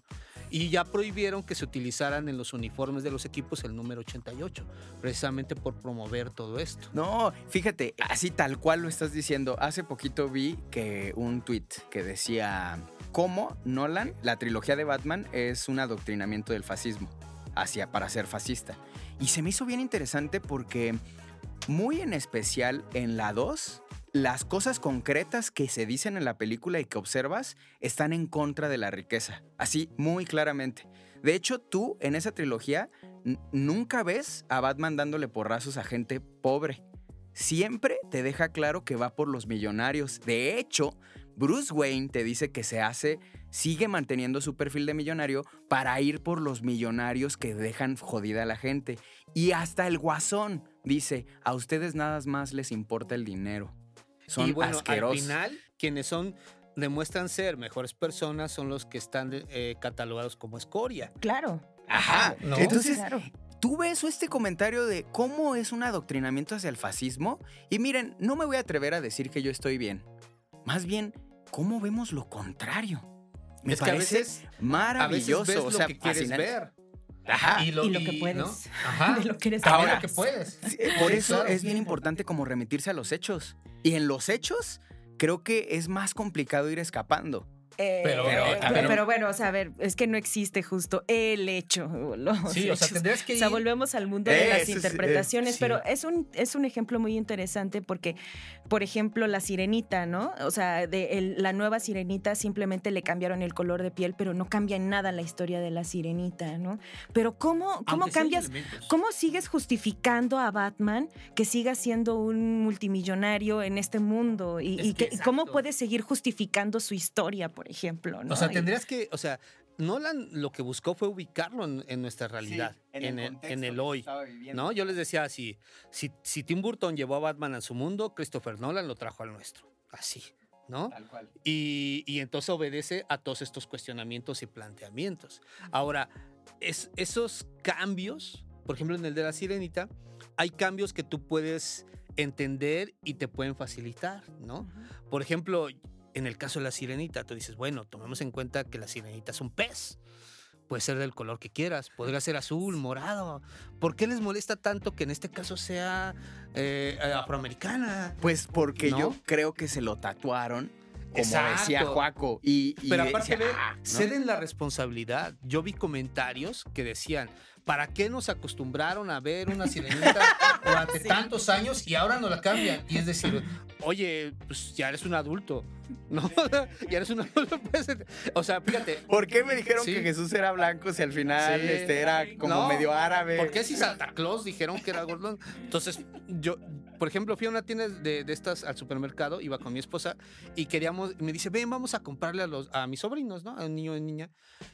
Speaker 5: Y ya prohibieron que se utilizaran en los uniformes de los equipos el número 88, precisamente por promover todo esto.
Speaker 3: No, fíjate, así tal cual lo estás diciendo. Hace poquito vi que un tweet que decía cómo Nolan, la trilogía de Batman, es un adoctrinamiento del fascismo para ser fascista. Y se me hizo bien interesante porque muy en especial en la 2, las cosas concretas que se dicen en la película y que observas están en contra de la riqueza. Así, muy claramente. De hecho, tú en esa trilogía nunca ves a Batman dándole porrazos a gente pobre. Siempre te deja claro que va por los millonarios. De hecho, Bruce Wayne te dice que sigue manteniendo su perfil de millonario para ir por los millonarios que dejan jodida a la gente. Y hasta el Guasón dice, a ustedes nada más les importa el dinero. Son
Speaker 5: y bueno,
Speaker 3: asquerosos.
Speaker 5: al final, quienes demuestran ser mejores personas son los que están catalogados como escoria.
Speaker 4: Claro.
Speaker 3: Ajá.
Speaker 5: ¿No?
Speaker 3: Entonces,
Speaker 4: Claro.
Speaker 3: tú ves este comentario de cómo es un adoctrinamiento hacia el fascismo y miren, no me voy a atrever a decir que yo estoy bien. Más bien, ¿cómo vemos lo contrario? Me
Speaker 5: Es que
Speaker 3: parece
Speaker 5: a veces
Speaker 3: maravilloso.
Speaker 5: ves
Speaker 3: o sea,
Speaker 5: lo que quieres
Speaker 3: fascinante.
Speaker 5: ver.
Speaker 3: Ajá.
Speaker 4: Y lo que puedes.
Speaker 5: ¿no? Ajá.
Speaker 4: De lo que eres
Speaker 5: Ahora
Speaker 4: capaz.
Speaker 5: que puedes.
Speaker 3: Por
Speaker 5: Sí,
Speaker 3: eso
Speaker 5: claro.
Speaker 3: es bien importante como remitirse a los hechos. Y en los hechos, creo que es más complicado ir escapando.
Speaker 4: Pero bueno, o sea, a ver, es que no existe justo el hecho.
Speaker 5: Sí, o sea, tendrías que
Speaker 4: O sea,
Speaker 5: ir.
Speaker 4: volvemos al mundo de las
Speaker 3: Eso es,
Speaker 4: interpretaciones,
Speaker 5: sí.
Speaker 4: pero es un ejemplo muy interesante porque, por ejemplo, la sirenita, ¿no? O sea, la nueva sirenita simplemente le cambiaron el color de piel, pero no cambia en nada la historia de la sirenita, ¿no? Pero ¿cómo
Speaker 5: Aunque sí hay
Speaker 4: cambias?
Speaker 5: elementos.
Speaker 4: ¿Cómo sigues justificando a Batman que siga siendo un multimillonario en este mundo? ¿Y cómo
Speaker 5: exacto.
Speaker 4: puedes seguir justificando su historia, por ejemplo? ¿no?
Speaker 5: O sea,
Speaker 4: Y-
Speaker 5: tendrías que, o sea, Nolan lo que buscó fue ubicarlo en nuestra realidad, en el hoy, ¿no? Yo les decía así, si Tim Burton llevó a Batman a su mundo, Christopher Nolan lo trajo al nuestro, así, ¿no?
Speaker 3: Tal cual.
Speaker 5: Y entonces obedece a todos estos cuestionamientos y planteamientos. Ahora, esos cambios, por ejemplo, en el de la Sirenita, hay cambios que tú puedes entender y te pueden facilitar, ¿no? Por ejemplo, en el caso de la sirenita, tú dices, bueno, tomemos en cuenta que la sirenita es un pez. Puede ser del color que quieras, podría ser azul, morado. ¿Por qué les molesta tanto que en este caso sea afroamericana?
Speaker 3: Pues porque
Speaker 5: ¿No?
Speaker 3: yo creo que se lo tatuaron, como
Speaker 5: Exacto.
Speaker 3: decía Juaco. Y
Speaker 5: Pero aparte,
Speaker 3: decía,
Speaker 5: ve,
Speaker 3: ¿no?
Speaker 5: ceden la responsabilidad. Yo vi comentarios que decían, ¿para qué nos acostumbraron a ver una sirenita durante tantos años y ahora nos la cambian? Y es decir, oye, pues ya eres un adulto, ¿no? Ya eres un adulto. Pues, o sea, fíjate.
Speaker 3: ¿Por qué me dijeron
Speaker 5: Sí.
Speaker 3: que Jesús era blanco si al final
Speaker 5: Sí.
Speaker 3: era como
Speaker 5: No,
Speaker 3: medio árabe?
Speaker 5: ¿Por qué si Santa Claus dijeron que era gordón? Entonces, yo, por ejemplo, fui a una tienda de estas al supermercado, iba con mi esposa y me dice, ven, vamos a comprarle a mis sobrinos, ¿no? A un niño y niña.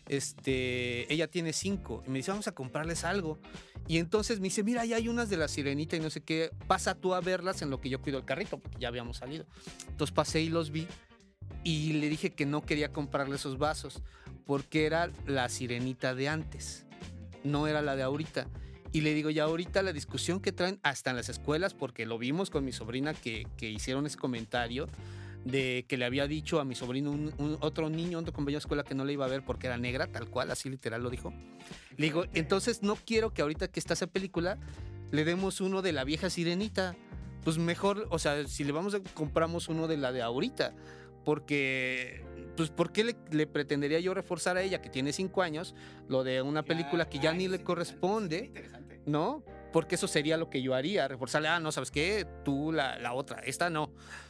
Speaker 5: Ella tiene 5 y me dice, vamos a comprarles algo. Y entonces me dice, mira, ya hay unas de la sirenita y no sé qué, pasa tú a verlas en lo que yo cuido el carrito, porque ya habíamos salido. Entonces pasé y los vi y le dije que no quería comprarle esos vasos porque era la sirenita de antes, no era la de ahorita. Y le digo, ya ahorita la discusión que traen hasta en las escuelas, porque lo vimos con mi sobrina que hicieron ese comentario de que le había dicho a mi sobrino otro niño, otro compañero de escuela que no le iba a ver porque era negra, tal cual, así literal lo dijo. Le digo, entonces no quiero que ahorita que está esa película le demos uno de la vieja sirenita. Pues mejor, o sea, si le compramos uno de la de ahorita. Porque, pues, ¿por qué le pretendería yo reforzar a ella, que tiene 5 años, lo de una película que ya ni le corresponde, ¿no? Porque eso sería lo que yo haría, reforzarle, no, ¿sabes qué? Tú la otra, esta no.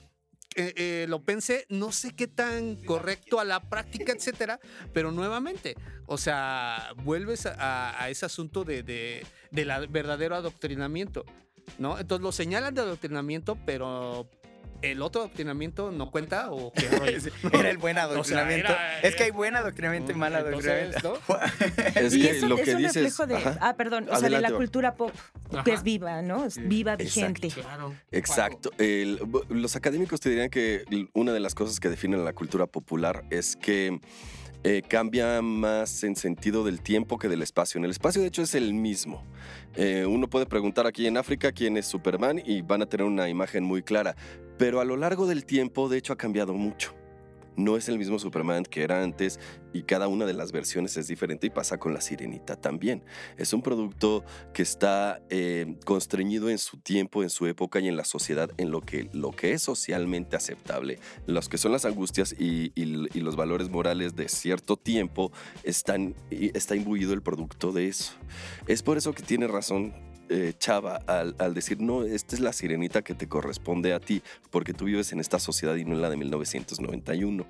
Speaker 5: Lo pensé, no sé qué tan correcto a la práctica, etcétera, pero nuevamente, o sea, vuelves a ese asunto de la verdadero adoctrinamiento, ¿no? Entonces lo señalan de adoctrinamiento, pero el otro adoctrinamiento no cuenta o qué rollo.
Speaker 3: Era el buen adoctrinamiento.
Speaker 5: O sea,
Speaker 3: es que hay buen adoctrinamiento y mal
Speaker 5: entonces,
Speaker 3: adoctrinamiento.
Speaker 5: ¿no?
Speaker 6: Es
Speaker 4: y
Speaker 6: que
Speaker 4: eso
Speaker 6: lo
Speaker 4: es
Speaker 6: que
Speaker 4: un
Speaker 6: dices.
Speaker 4: reflejo de,
Speaker 6: Ajá.
Speaker 4: perdón, o sea, de
Speaker 6: Adelante.
Speaker 4: la cultura pop, que
Speaker 5: Ajá.
Speaker 4: es viva, ¿no? Es viva, vigente.
Speaker 5: Claro.
Speaker 6: Exacto. Los académicos te dirían que una de las cosas que definen la cultura popular es que cambia más en sentido del tiempo que del espacio. En el espacio, de hecho, es el mismo. Uno puede preguntar aquí en África quién es Superman y van a tener una imagen muy clara. Pero a lo largo del tiempo, de hecho, ha cambiado mucho. no es el mismo Superman que era antes y cada una de las versiones es diferente y pasa con La Sirenita también. Es un producto que está constreñido en su tiempo, en su época y en la sociedad, en lo que es socialmente aceptable. Los que son las angustias y los valores morales de cierto tiempo está imbuido el producto de eso. Es por eso que tiene razón Chava al decir, no, esta es la Sirenita que te corresponde a ti, porque tú vives en esta sociedad y no en la de 1991.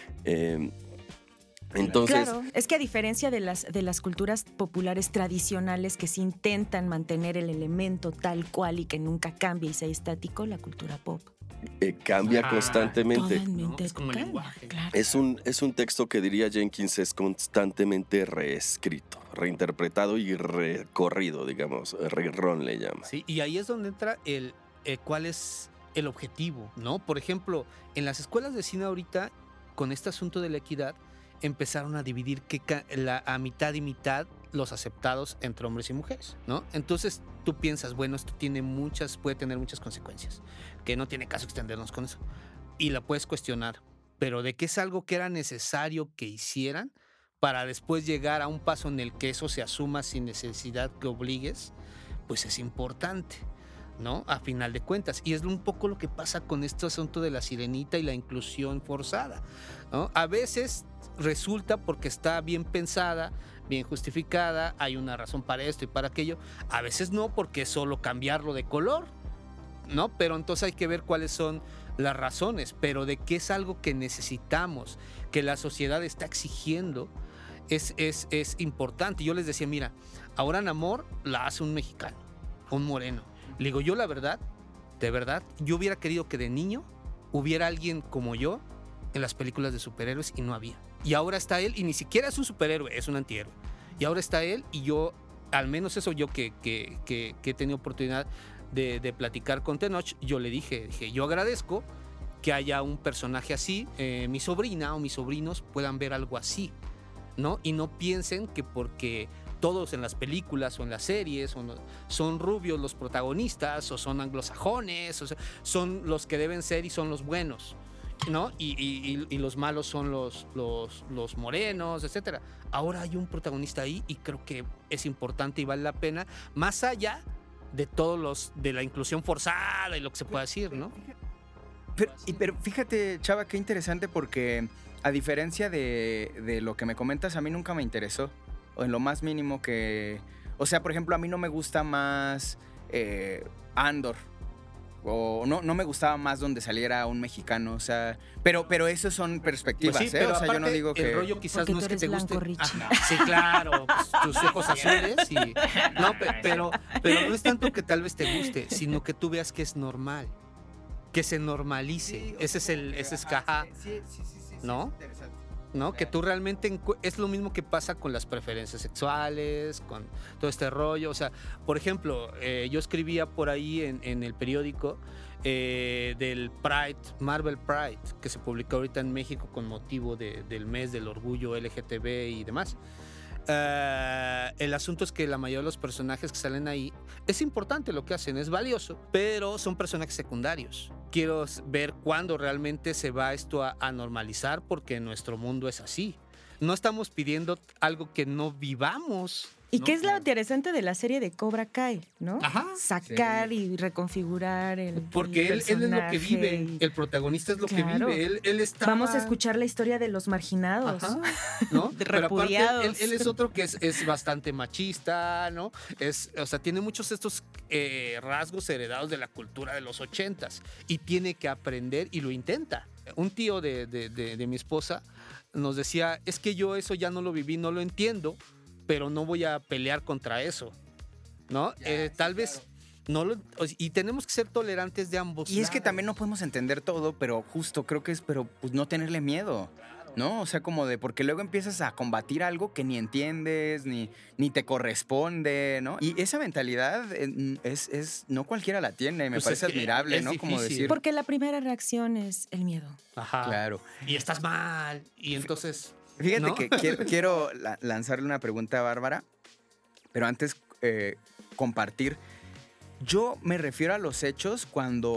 Speaker 6: Entonces,
Speaker 4: claro, es que a diferencia de las culturas populares tradicionales que se intentan mantener el elemento tal cual y que nunca cambia y sea estático, la cultura pop
Speaker 6: cambia constantemente.
Speaker 4: totalmente
Speaker 5: ¿no? Es como el
Speaker 4: cambia,
Speaker 5: lenguaje.
Speaker 4: claro.
Speaker 6: Es un texto que diría Jenkins es constantemente reescrito, reinterpretado y recorrido, digamos. Rerun le llama.
Speaker 5: Sí, y ahí es donde entra cuál es el objetivo, ¿no? Por ejemplo, en las escuelas de cine ahorita, con este asunto de la equidad, empezaron a dividir a mitad y mitad los aceptados entre hombres y mujeres, ¿no? Entonces tú piensas, bueno, esto puede tener muchas consecuencias, que no tiene caso extendernos con eso. Y la puedes cuestionar, pero de que es algo que era necesario que hicieran para después llegar a un paso en el que eso se asuma sin necesidad que obligues, pues es importante, ¿no? A final de cuentas. Y es un poco lo que pasa con este asunto de la sirenita y la inclusión forzada, ¿no? A veces resulta porque está bien pensada, bien justificada, hay una razón para esto y para aquello. A veces no, porque es solo cambiarlo de color, ¿no? Pero entonces hay que ver cuáles son las razones, pero de que es algo que necesitamos, que la sociedad está exigiendo, es importante. Yo les decía, mira, ahora Namor la hace un mexicano, un moreno. Le digo, yo la verdad, de verdad, yo hubiera querido que de niño hubiera alguien como yo en las películas de superhéroes y no había. Y ahora está él y ni siquiera es un superhéroe, es un antihéroe. Y ahora está él y yo, al menos eso yo que he tenido oportunidad de platicar con Tenoch, yo le dije, yo agradezco que haya un personaje así, mi sobrina o mis sobrinos puedan ver algo así, ¿no? Y no piensen que porque todos en las películas o en las series son rubios los protagonistas o son anglosajones, o sea, son los que deben ser y son los buenos, ¿no? Y los malos son los morenos, etcétera. Ahora hay un protagonista ahí y creo que es importante y vale la pena, más allá de de la inclusión forzada y lo que se pueda decir, ¿no?
Speaker 3: Pero fíjate, Chava, qué interesante, porque a diferencia de lo que me comentas, a mí nunca me interesó, o en lo más mínimo que... O sea, por ejemplo, a mí no me gusta más Andor, o no me gustaba más donde saliera un mexicano, o sea... Pero eso son perspectivas,
Speaker 5: Pues sí,
Speaker 3: ¿eh?
Speaker 5: pero
Speaker 3: O sea, yo no
Speaker 5: aparte,
Speaker 3: digo que...
Speaker 5: el rollo quizás
Speaker 4: Porque
Speaker 5: no
Speaker 4: tú
Speaker 5: es que
Speaker 4: eres
Speaker 5: te guste.
Speaker 4: blanco, Richie.
Speaker 5: Ajá, sí, claro, pues, tus ojos azules y... No, pero no es tanto que tal vez te guste, sino que tú veas que es normal, que se normalice. Ese es caja, ¿no? ¿No? Que tú realmente es lo mismo que pasa con las preferencias sexuales, con todo este rollo. O sea, por ejemplo, yo escribía por ahí en el periódico del Pride, Marvel Pride, que se publicó ahorita en México con motivo del mes del orgullo LGTB y demás. El asunto es que la mayoría de los personajes que salen ahí, es importante lo que hacen, es valioso, pero son personajes secundarios. Quiero ver cuándo realmente se va esto a normalizar, porque nuestro mundo es así. No estamos pidiendo algo que no vivamos.
Speaker 4: ¿Y
Speaker 5: ¿no?
Speaker 4: qué es lo interesante de la serie de Cobra Kai, no?
Speaker 5: Ajá.
Speaker 4: Sacar y reconfigurar
Speaker 5: Porque él es lo que
Speaker 4: personaje
Speaker 5: vive,
Speaker 4: y-
Speaker 5: el protagonista es lo
Speaker 4: Claro.
Speaker 5: que vive, él está...
Speaker 4: Vamos a escuchar la historia de los marginados.
Speaker 5: Ajá, ¿no?
Speaker 4: De
Speaker 5: Pero aparte,
Speaker 4: repudiados.
Speaker 5: él es otro que es bastante machista, ¿no? O sea, tiene muchos estos rasgos heredados de la cultura de los 80s y tiene que aprender y lo intenta. Un tío de mi esposa nos decía, es que yo eso ya no lo viví, no lo entiendo, pero no voy a pelear contra eso, ¿no? Tal vez no lo... Y tenemos que ser tolerantes de ambos
Speaker 3: Y es que
Speaker 5: lados.
Speaker 3: también no podemos entender todo, pero justo creo que es, pero pues no tenerle miedo, ¿no? O sea, como de, porque luego empiezas a combatir algo que ni entiendes, ni te corresponde, ¿no? Y esa mentalidad no cualquiera la tiene, me
Speaker 5: Pues
Speaker 3: parece
Speaker 5: es que
Speaker 3: admirable,
Speaker 5: es
Speaker 3: ¿no? Como
Speaker 5: difícil.
Speaker 3: decir,
Speaker 4: Porque la primera reacción es el miedo.
Speaker 5: Ajá.
Speaker 3: claro.
Speaker 5: Y estás mal, y entonces...
Speaker 3: Fíjate
Speaker 5: ¿no?
Speaker 3: que quiero lanzarle una pregunta a Bárbara, pero antes compartir. Yo me refiero a los hechos cuando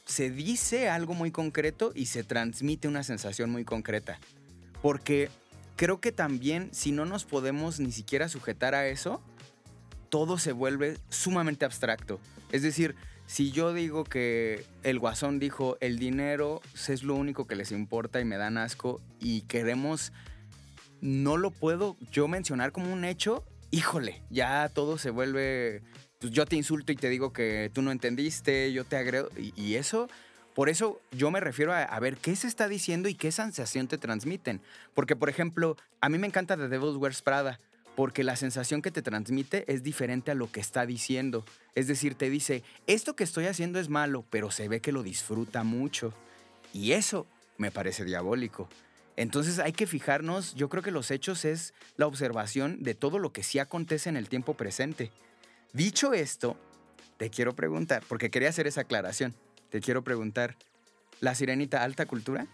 Speaker 3: se dice algo muy concreto y se transmite una sensación muy concreta. Porque creo que también, si no nos podemos ni siquiera sujetar a eso, todo se vuelve sumamente abstracto. Es decir, si yo digo que el Guasón dijo, el dinero es lo único que les importa y me dan asco y queremos, no lo puedo yo mencionar como un hecho, híjole, ya todo se vuelve, pues yo te insulto y te digo que tú no entendiste, yo te agredo, y eso, por eso yo me refiero a ver qué se está diciendo y qué sensación te transmiten. Porque, por ejemplo, a mí me encanta The Devil Wears Prada, porque la sensación que te transmite es diferente a lo que está diciendo. Es decir, te dice, esto que estoy haciendo es malo, pero se ve que lo disfruta mucho. Y eso me parece diabólico. Entonces hay que fijarnos, yo creo que los hechos es la observación de todo lo que sí acontece en el tiempo presente. Dicho esto, te quiero preguntar, porque quería hacer esa aclaración, te quiero preguntar, ¿La Sirenita alta cultura?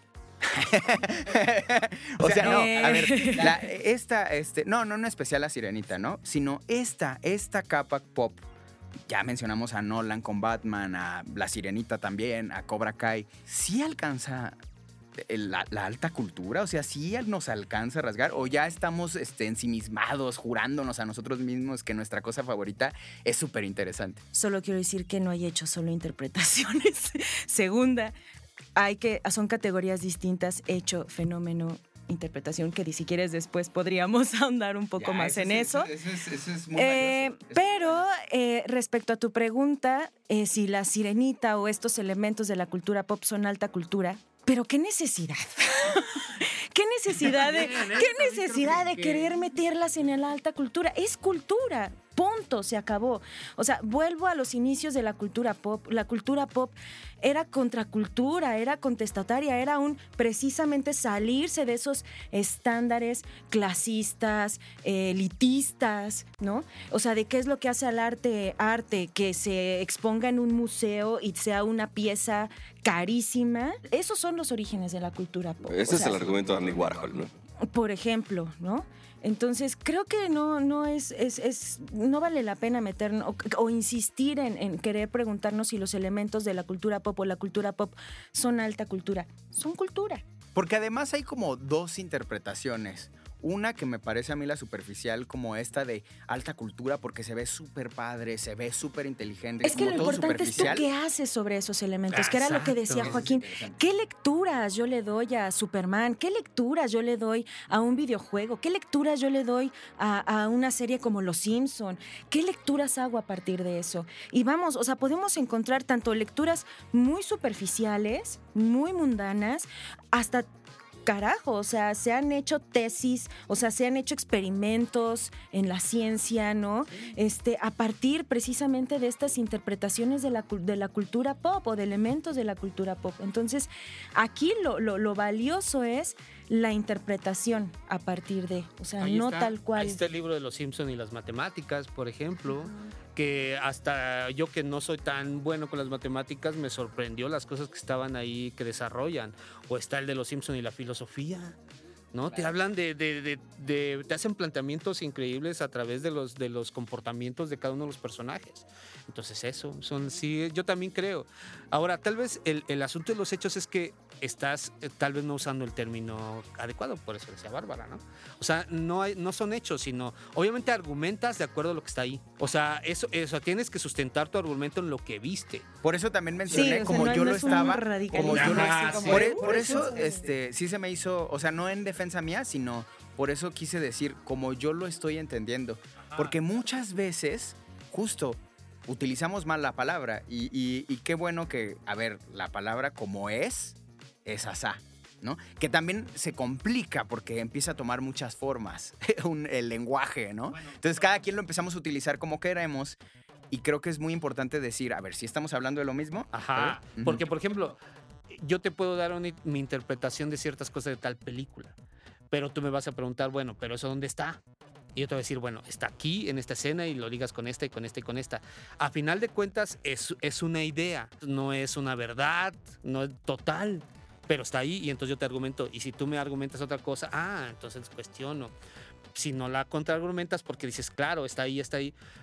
Speaker 3: O sea, no, a ver, no especial La Sirenita, ¿no? Sino esta capa pop. Ya mencionamos a Nolan con Batman, a La Sirenita también, a Cobra Kai. ¿Sí alcanza la alta cultura? O sea, ¿sí nos alcanza a rasgar? ¿O ya estamos ensimismados, jurándonos a nosotros mismos que nuestra cosa favorita es súper interesante?
Speaker 4: Solo quiero decir que no hay hechos, solo interpretaciones. Segunda, son categorías distintas, hecho, fenómeno, interpretación, que si quieres después podríamos ahondar un poco más en eso.
Speaker 3: Eso es muy valioso.
Speaker 4: Pero respecto a tu pregunta, si La Sirenita o estos elementos de la cultura pop son alta cultura, pero qué necesidad. ¿Qué necesidad de querer meterlas en la alta cultura? Es cultura. Punto, se acabó. O sea, vuelvo a los inicios de la cultura pop. La cultura pop era contracultura, era contestataria, era precisamente salirse de esos estándares clasistas, elitistas, ¿no? O sea, de qué es lo que hace al arte, que se exponga en un museo y sea una pieza carísima. Esos son los orígenes de la cultura pop.
Speaker 6: Ese es el argumento de Andy Warhol, ¿no?
Speaker 4: Por ejemplo, ¿no? Entonces, creo que no vale la pena meternos o insistir en querer preguntarnos si los elementos de la cultura pop o la cultura pop son alta cultura. Son cultura.
Speaker 3: Porque además hay como dos interpretaciones. Una que me parece a mí la superficial, como esta de alta cultura, porque se ve súper padre, se ve súper inteligente.
Speaker 4: Es que lo importante es tú qué haces sobre esos elementos, que era lo que decía Joaquín. ¿Qué lecturas yo le doy a Superman? ¿Qué lecturas yo le doy a un videojuego? ¿Qué lecturas yo le doy a una serie como Los Simpson? ¿Qué lecturas hago a partir de eso? Y vamos, o sea, podemos encontrar tanto lecturas muy superficiales, muy mundanas, hasta... Carajo, o sea, se han hecho tesis, o sea, se han hecho experimentos en la ciencia, ¿no? A partir precisamente de estas interpretaciones de la cultura pop o de elementos de la cultura pop. Entonces, aquí lo valioso es la interpretación a partir de, o sea,
Speaker 5: ahí
Speaker 4: no
Speaker 5: está,
Speaker 4: tal cual.
Speaker 5: Ahí está el libro de Los Simpson y las matemáticas, por ejemplo, que hasta yo que no soy tan bueno con las matemáticas me sorprendió las cosas que estaban ahí que desarrollan. O está el de Los Simpson y la filosofía, ¿no? Claro. Te hablan te hacen planteamientos increíbles a través de los comportamientos de cada uno de los personajes. Entonces sí, yo también creo. Ahora, tal vez el asunto de los hechos es que estás tal vez no usando el término adecuado, por eso decía Bárbara, ¿no? O sea, no son hechos, sino obviamente argumentas de acuerdo a lo que está ahí. O sea, eso tienes que sustentar tu argumento en lo que viste.
Speaker 3: Por eso también mencioné,
Speaker 4: sí,
Speaker 3: como yo lo estaba, como yo
Speaker 5: sí.
Speaker 3: por eso sí se me hizo, o sea, no en defensa mía, sino por eso quise decir como yo lo estoy entendiendo, porque muchas veces justo utilizamos mal la palabra y qué bueno que, a ver, la palabra como es asá, ¿no? Que también se complica porque empieza a tomar muchas formas el lenguaje, ¿no? Entonces cada quien lo empezamos a utilizar como queremos y creo que es muy importante decir, a ver, si estamos hablando de lo mismo.
Speaker 5: Ajá, porque por ejemplo, yo te puedo dar mi interpretación de ciertas cosas de tal película, pero tú me vas a preguntar, bueno, ¿pero eso dónde está? Y yo te voy a decir, bueno, está aquí en esta escena y lo ligas con esta y con esta y con esta. A final de cuentas es una idea, no es una verdad, no es total, pero está ahí y entonces yo te argumento. Y si tú me argumentas otra cosa, entonces cuestiono. Si no la contraargumentas porque dices, claro, está ahí,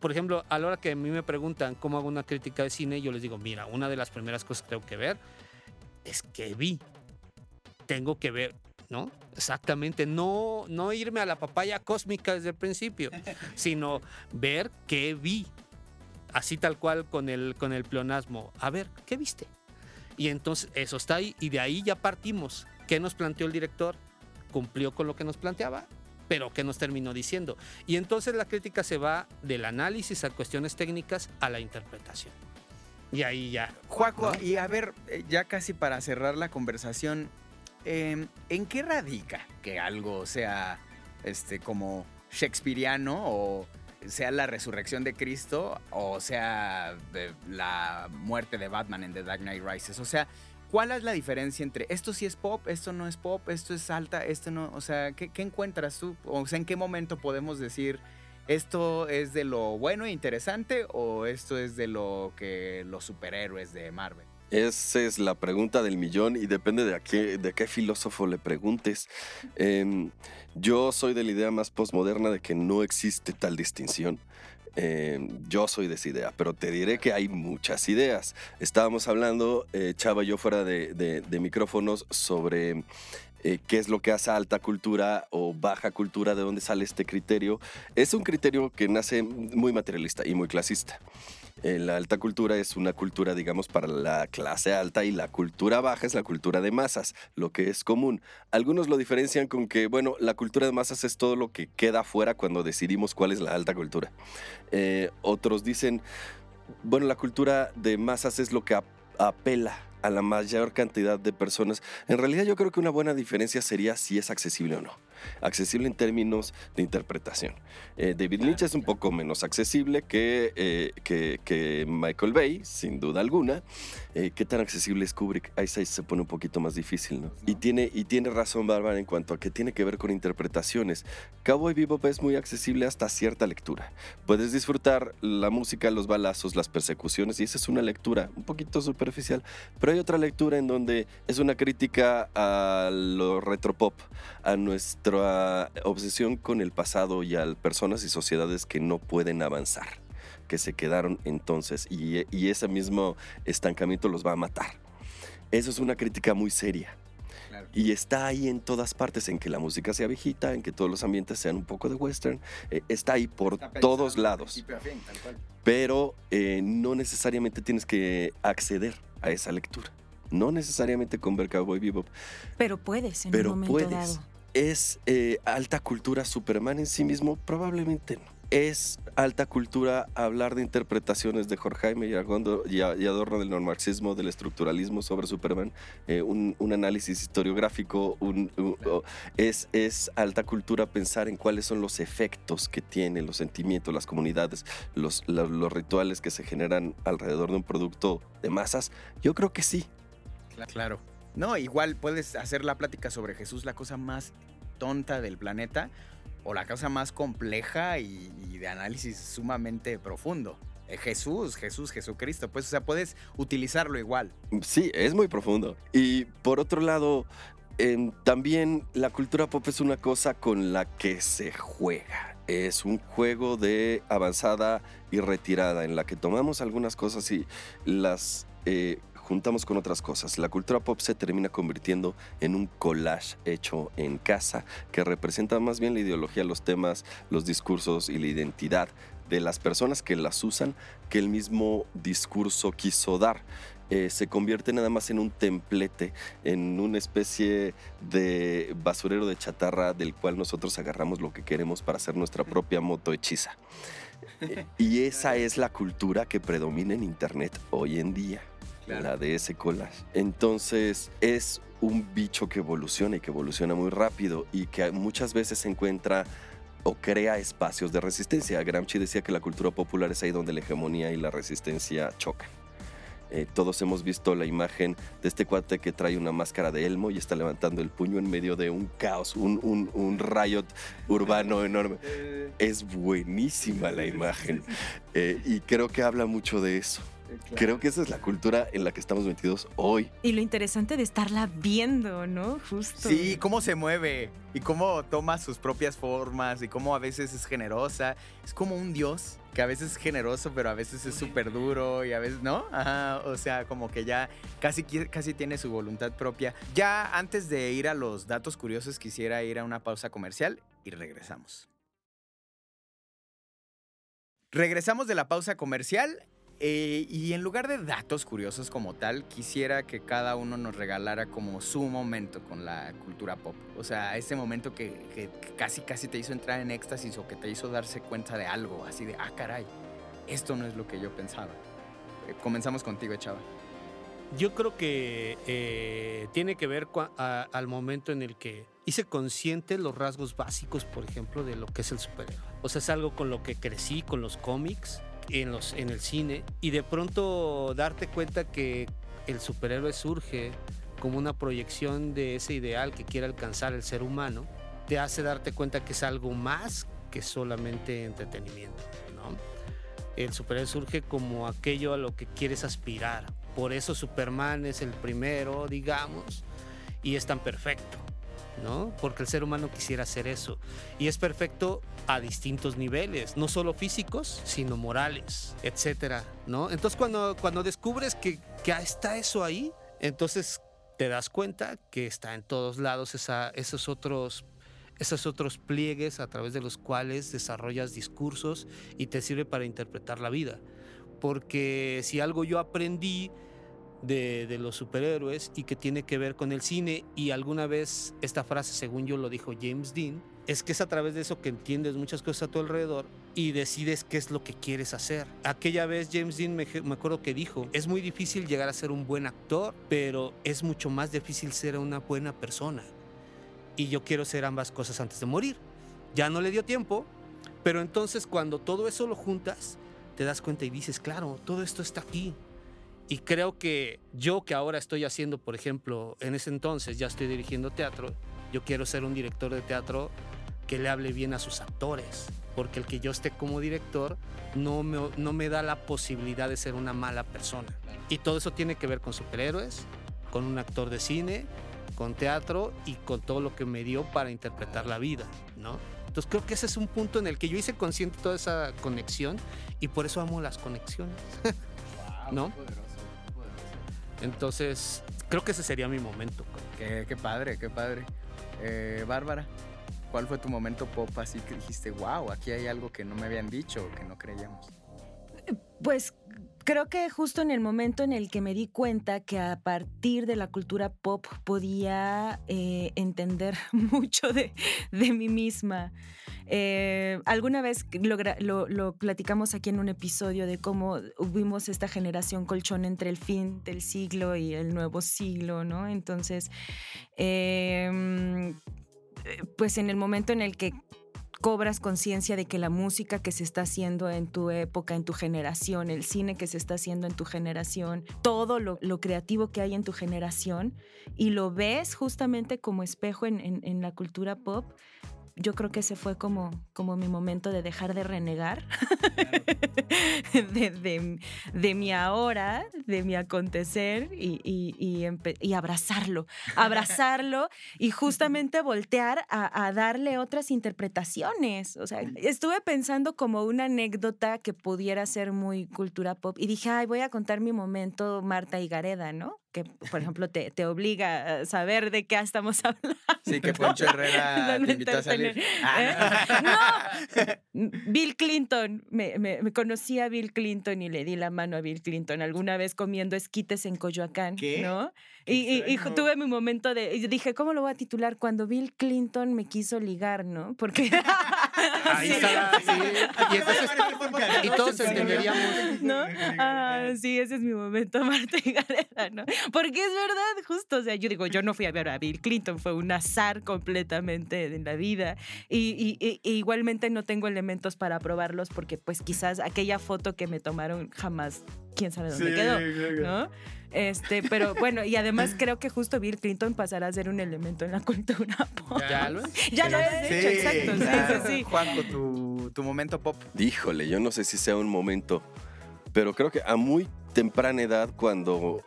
Speaker 5: por ejemplo, a la hora que a mí me preguntan cómo hago una crítica de cine, yo les digo, mira, una de las primeras cosas que tengo que ver es que vi. Tengo que ver, ¿no? Exactamente, no irme a la papaya cósmica desde el principio, sino ver qué vi. Así tal cual con el pleonasmo. A ver, ¿qué viste? Y entonces eso está ahí y de ahí ya partimos. ¿Qué nos planteó el director? Cumplió con lo que nos planteaba, pero ¿qué nos terminó diciendo? Y entonces la crítica se va del análisis a cuestiones técnicas a la interpretación. Y ahí ya.
Speaker 3: Joaco, y a ver, ya casi para cerrar la conversación, ¿en qué radica que algo sea como shakespeariano o sea la resurrección de Cristo o sea la muerte de Batman en The Dark Knight Rises? O sea, ¿cuál es la diferencia entre esto sí es pop, esto no es pop, esto es alta, esto no? O sea, ¿qué encuentras tú? O sea, ¿en qué momento podemos decir esto es de lo bueno e interesante o esto es de lo que los superhéroes de Marvel?
Speaker 6: Esa es la pregunta del millón y depende de qué filósofo le preguntes. Yo soy de la idea más postmoderna de que no existe tal distinción. Yo soy de esa idea, pero te diré que hay muchas ideas. Estábamos hablando, Chava y yo fuera de micrófonos, sobre qué es lo que hace alta cultura o baja cultura, de dónde sale este criterio. Es un criterio que nace muy materialista y muy clasista. La alta cultura es una cultura, digamos, para la clase alta y la cultura baja es la cultura de masas, lo que es común. Algunos lo diferencian con que, bueno, la cultura de masas es todo lo que queda afuera cuando decidimos cuál es la alta cultura. Otros dicen, bueno, la cultura de masas es lo que apela a la mayor cantidad de personas. En realidad yo creo que una buena diferencia sería si es accesible o no. Accesible en términos de interpretación. David Lynch es un poco menos accesible que Michael Bay, sin duda alguna. ¿Qué tan accesible es Kubrick? Ahí se pone un poquito más difícil, ¿no? Y tiene razón Bárbara en cuanto a que tiene que ver con interpretaciones. Cowboy Bebop es muy accesible hasta cierta lectura. Puedes disfrutar la música, los balazos, las persecuciones, y esa es una lectura un poquito superficial, pero hay otra lectura en donde es una crítica a lo retropop, a nuestra obsesión con el pasado y a personas y sociedades que no pueden avanzar, que se quedaron entonces, y ese mismo estancamiento los va a matar. Eso es una crítica muy seria. Claro. Y está ahí en todas partes, en que la música sea viejita, en que todos los ambientes sean un poco de western, está ahí por todos lados. Pero no necesariamente tienes que acceder a esa lectura. No necesariamente con ver Cowboy Bebop.
Speaker 4: Pero puedes en un momento dado.
Speaker 6: ¿Es alta cultura Superman en sí mismo? Probablemente no. ¿Es alta cultura hablar de interpretaciones de Horkheimer y Adorno del neomarxismo, del estructuralismo sobre Superman? Un análisis historiográfico. ¿Es alta cultura pensar en cuáles son los efectos que tienen los sentimientos, las comunidades, los rituales que se generan alrededor de un producto de masas? Yo creo que sí.
Speaker 3: Claro. No, igual puedes hacer la plática sobre Jesús, la cosa más tonta del planeta, o la cosa más compleja y de análisis sumamente profundo. Jesucristo, pues, o sea, puedes utilizarlo igual.
Speaker 6: Sí, es muy profundo. Y por otro lado, también la cultura pop es una cosa con la que se juega. Es un juego de avanzada y retirada, en la que tomamos algunas cosas y las juntamos con otras cosas. La cultura pop se termina convirtiendo en un collage hecho en casa que representa más bien la ideología, los temas, los discursos y la identidad de las personas que las usan que el mismo discurso quiso dar. Se convierte nada más en un templete, en una especie de basurero de chatarra del cual nosotros agarramos lo que queremos para hacer nuestra propia moto hechiza. Y esa es la cultura que predomina en internet hoy en día. Claro. La de ese collage. Entonces es un bicho que evoluciona y que evoluciona muy rápido y que muchas veces se encuentra o crea espacios de resistencia. Gramsci decía que la cultura popular es ahí donde la hegemonía y la resistencia chocan. Todos hemos visto la imagen de este cuate que trae una máscara de Elmo y está levantando el puño en medio de un caos, un riot urbano enorme. Es buenísima la imagen y creo que habla mucho de eso. Creo que esa es la cultura en la que estamos metidos hoy.
Speaker 4: Y lo interesante de estarla viendo, ¿no? Justo.
Speaker 3: Sí, cómo se mueve y cómo toma sus propias formas y cómo a veces es generosa. Es como un dios que a veces es generoso, pero a veces es súper duro y a veces no. Ajá, o sea, como que ya casi tiene su voluntad propia. Ya antes de ir a los datos curiosos, quisiera ir a una pausa comercial y regresamos. Regresamos de la pausa comercial. Y en lugar de datos curiosos como tal, quisiera que cada uno nos regalara como su momento con la cultura pop. O sea, ese momento que casi te hizo entrar en éxtasis o que te hizo darse cuenta de algo, así de, caray, esto no es lo que yo pensaba. Comenzamos contigo, Chava.
Speaker 5: Yo creo que tiene que ver al momento en el que hice consciente los rasgos básicos, por ejemplo, de lo que es el superhéroe. O sea, es algo con lo que crecí, con los cómics, en el cine, y de pronto darte cuenta que el superhéroe surge como una proyección de ese ideal que quiere alcanzar el ser humano, te hace darte cuenta que es algo más que solamente entretenimiento, ¿no? El superhéroe surge como aquello a lo que quieres aspirar. Por eso Superman es el primero, digamos, y es tan perfecto, ¿no? Porque el ser humano quisiera hacer eso. Y es perfecto a distintos niveles, no solo físicos, sino morales, etcétera, ¿no? Entonces cuando descubres que está eso ahí, entonces te das cuenta que está en todos lados esos otros pliegues a través de los cuales desarrollas discursos y te sirve para interpretar la vida. Porque si algo yo aprendí de los superhéroes y que tiene que ver con el cine, y alguna vez esta frase, según yo, lo dijo James Dean, es que es a través de eso que entiendes muchas cosas a tu alrededor y decides qué es lo que quieres hacer. Aquella vez James Dean me acuerdo que dijo, es muy difícil llegar a ser un buen actor, pero es mucho más difícil ser una buena persona. Y yo quiero ser ambas cosas antes de morir. Ya no le dio tiempo, pero entonces cuando todo eso lo juntas, te das cuenta y dices, claro, todo esto está aquí. Y creo que yo, que ahora estoy haciendo, por ejemplo, en ese entonces ya estoy dirigiendo teatro, yo quiero ser un director de teatro que le hable bien a sus actores, porque el que yo esté como director no me da la posibilidad de ser una mala persona. Y todo eso tiene que ver con superhéroes, con un actor de cine, con teatro y con todo lo que me dio para interpretar la vida, ¿no? Entonces creo que ese es un punto en el que yo hice consciente toda esa conexión y por eso amo las conexiones, ¿no?
Speaker 3: Qué poderoso.
Speaker 5: Entonces creo que ese sería mi momento.
Speaker 3: Qué padre, qué padre. Bárbara, ¿cuál fue tu momento pop así que dijiste, wow, aquí hay algo que no me habían dicho o que no creíamos?
Speaker 4: Pues creo que justo en el momento en el que me di cuenta que a partir de la cultura pop podía entender mucho de mí misma. Alguna vez lo platicamos aquí en un episodio de cómo vimos esta generación colchón entre el fin del siglo y el nuevo siglo, ¿no? Entonces, pues en el momento en el que cobras conciencia de que la música que se está haciendo en tu época, en tu generación, el cine que se está haciendo en tu generación, todo lo creativo que hay en tu generación, y lo ves justamente como espejo en la cultura pop, yo creo que ese fue como mi momento de dejar de renegar de mi ahora, de mi acontecer y abrazarlo y justamente voltear a darle otras interpretaciones. O sea, estuve pensando como una anécdota que pudiera ser muy cultura pop y dije, voy a contar mi momento Marta y Gareda, ¿no? Que, por ejemplo, te obliga a saber de qué estamos hablando.
Speaker 3: Sí, que Poncho Herrera te invitó a salir.
Speaker 4: ¡No! Bill Clinton. Me conocí a Bill Clinton y le di la mano a Bill Clinton alguna vez comiendo esquites en Coyoacán.
Speaker 3: ¿Qué?
Speaker 4: ¿No? Y tuve mi momento y dije, ¿cómo lo voy a titular? Cuando Bill Clinton me quiso ligar, ¿no? Porque...
Speaker 5: Ahí está, sí. Y entonces, y todos entenderíamos.
Speaker 4: ¿No? Sí, ese es mi momento, Marta y Gareda, ¿no? Porque es verdad, justo, o sea, yo digo, yo no fui a ver a Bill Clinton, fue un azar completamente en la vida y igualmente no tengo elementos para probarlos porque pues quizás aquella foto que me tomaron jamás, quién sabe dónde quedó, ¿no? Pero bueno, y además creo que justo Bill Clinton pasará a ser un elemento en la cultura pop.
Speaker 5: Ya lo es.
Speaker 4: Ya lo es, de hecho, exacto.
Speaker 3: Claro.
Speaker 4: Sí.
Speaker 3: Juanjo, tu momento pop.
Speaker 6: Híjole, yo no sé si sea un momento, pero creo que a muy temprana edad, cuando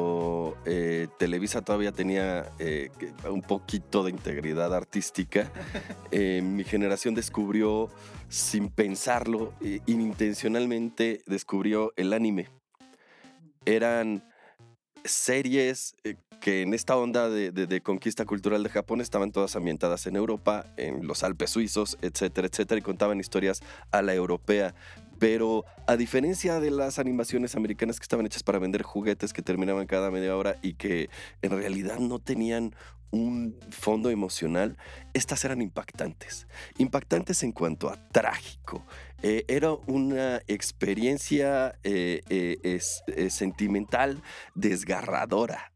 Speaker 6: Televisa todavía tenía un poquito de integridad artística, mi generación descubrió, sin pensarlo, inintencionalmente descubrió el anime. Eran series que en esta onda de conquista cultural de Japón estaban todas ambientadas en Europa, en los Alpes suizos, etcétera, etcétera, y contaban historias a la europea. Pero a diferencia de las animaciones americanas que estaban hechas para vender juguetes que terminaban cada media hora y que en realidad no tenían un fondo emocional, estas eran impactantes. Impactantes en cuanto a trágico. Era una experiencia sentimental desgarradora.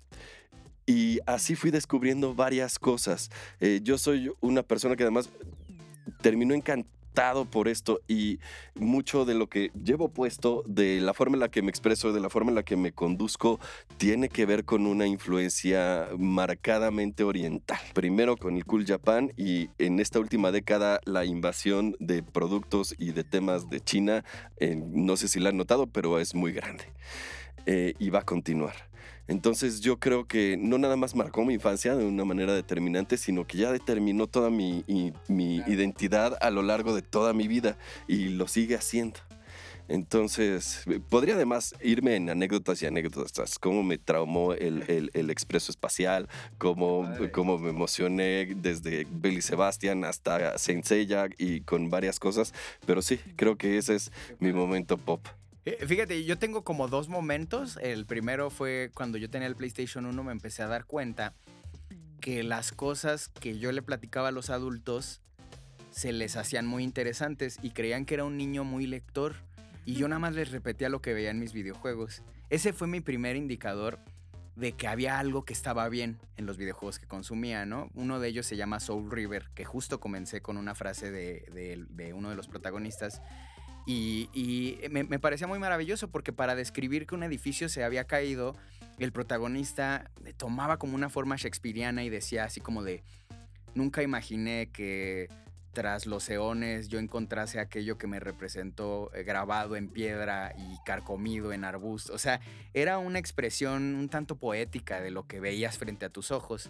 Speaker 6: Y así fui descubriendo varias cosas. Yo soy una persona que además terminó encantado por esto, y mucho de lo que llevo puesto, de la forma en la que me expreso, de la forma en la que me conduzco, tiene que ver con una influencia marcadamente oriental. Primero con el Cool Japan, y en esta última década la invasión de productos y de temas de China, no sé si la han notado, pero es muy grande. Y va a continuar. Entonces yo creo que no nada más marcó mi infancia de una manera determinante, sino que ya determinó toda mi identidad a lo largo de toda mi vida, y lo sigue haciendo. Entonces, podría además irme en anécdotas y anécdotas, cómo me traumó el expreso espacial, cómo me emocioné desde Belly Sebastian hasta Saint Seiya y con varias cosas, pero sí, creo que ese es mi momento pop.
Speaker 3: Fíjate, yo tengo como dos momentos. El primero fue cuando yo tenía el PlayStation 1, me empecé a dar cuenta que las cosas que yo le platicaba a los adultos se les hacían muy interesantes y creían que era un niño muy lector, y yo nada más les repetía lo que veía en mis videojuegos. Ese fue mi primer indicador de que había algo que estaba bien en los videojuegos que consumía, ¿no? Uno de ellos se llama Soul River, que justo comencé con una frase de uno de los protagonistas. Y me parecía muy maravilloso, porque para describir que un edificio se había caído, el protagonista tomaba como una forma shakespeariana y decía así como de: nunca imaginé que tras los eones yo encontrase aquello que me representó grabado en piedra y carcomido en arbusto. O sea, era una expresión un tanto poética de lo que veías frente a tus ojos.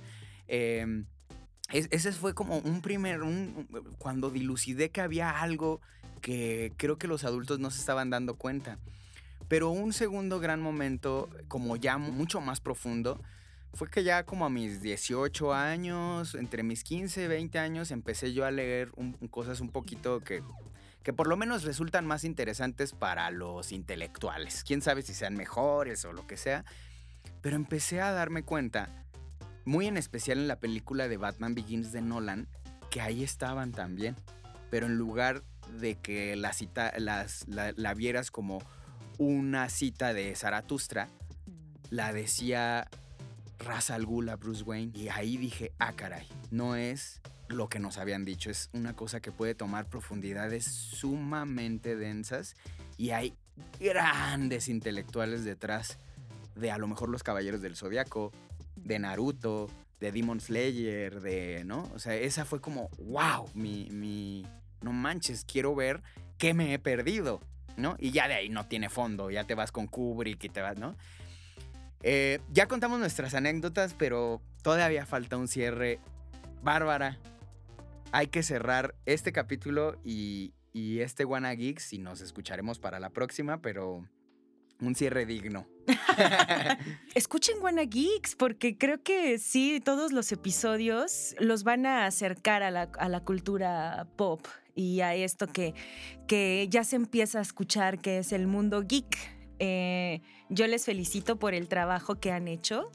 Speaker 3: Ese fue como un primer... cuando dilucidé que había algo que creo que los adultos no se estaban dando cuenta. Pero un segundo gran momento, como ya mucho más profundo, fue que ya como a mis 18 años, entre mis 15 y 20 años, empecé yo a leer cosas un poquito que por lo menos resultan más interesantes para los intelectuales. Quién sabe si sean mejores o lo que sea. Pero empecé a darme cuenta, muy en especial en la película de Batman Begins de Nolan, que ahí estaban también. Pero en lugar de que la vieras como una cita de Zaratustra, la decía Ra's al Ghul a Bruce Wayne. Y ahí dije, caray, no es lo que nos habían dicho, es una cosa que puede tomar profundidades sumamente densas, y hay grandes intelectuales detrás de a lo mejor los Caballeros del Zodiaco, de Naruto, de Demon Slayer, ¿no? O sea, esa fue como, wow, no manches, quiero ver qué me he perdido, ¿no? Y ya de ahí no tiene fondo, ya te vas con Kubrick y te vas, ¿no? Ya contamos nuestras anécdotas, pero todavía falta un cierre. Bárbara, hay que cerrar este capítulo y este Wanna Geeks, y nos escucharemos para la próxima, pero un cierre digno.
Speaker 4: Escuchen Wanna Geeks, porque creo que sí, todos los episodios los van a acercar a la cultura pop y a esto que ya se empieza a escuchar, que es el mundo geek. Yo les felicito por el trabajo que han hecho.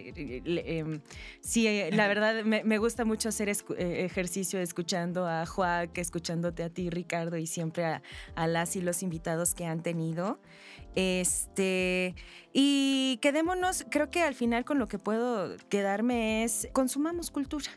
Speaker 4: Sí, la verdad me gusta mucho hacer ejercicio escuchando a Juac, escuchándote a ti, Ricardo, y siempre a las y los invitados que han tenido. Y quedémonos, creo que al final con lo que puedo quedarme es: consumamos cultura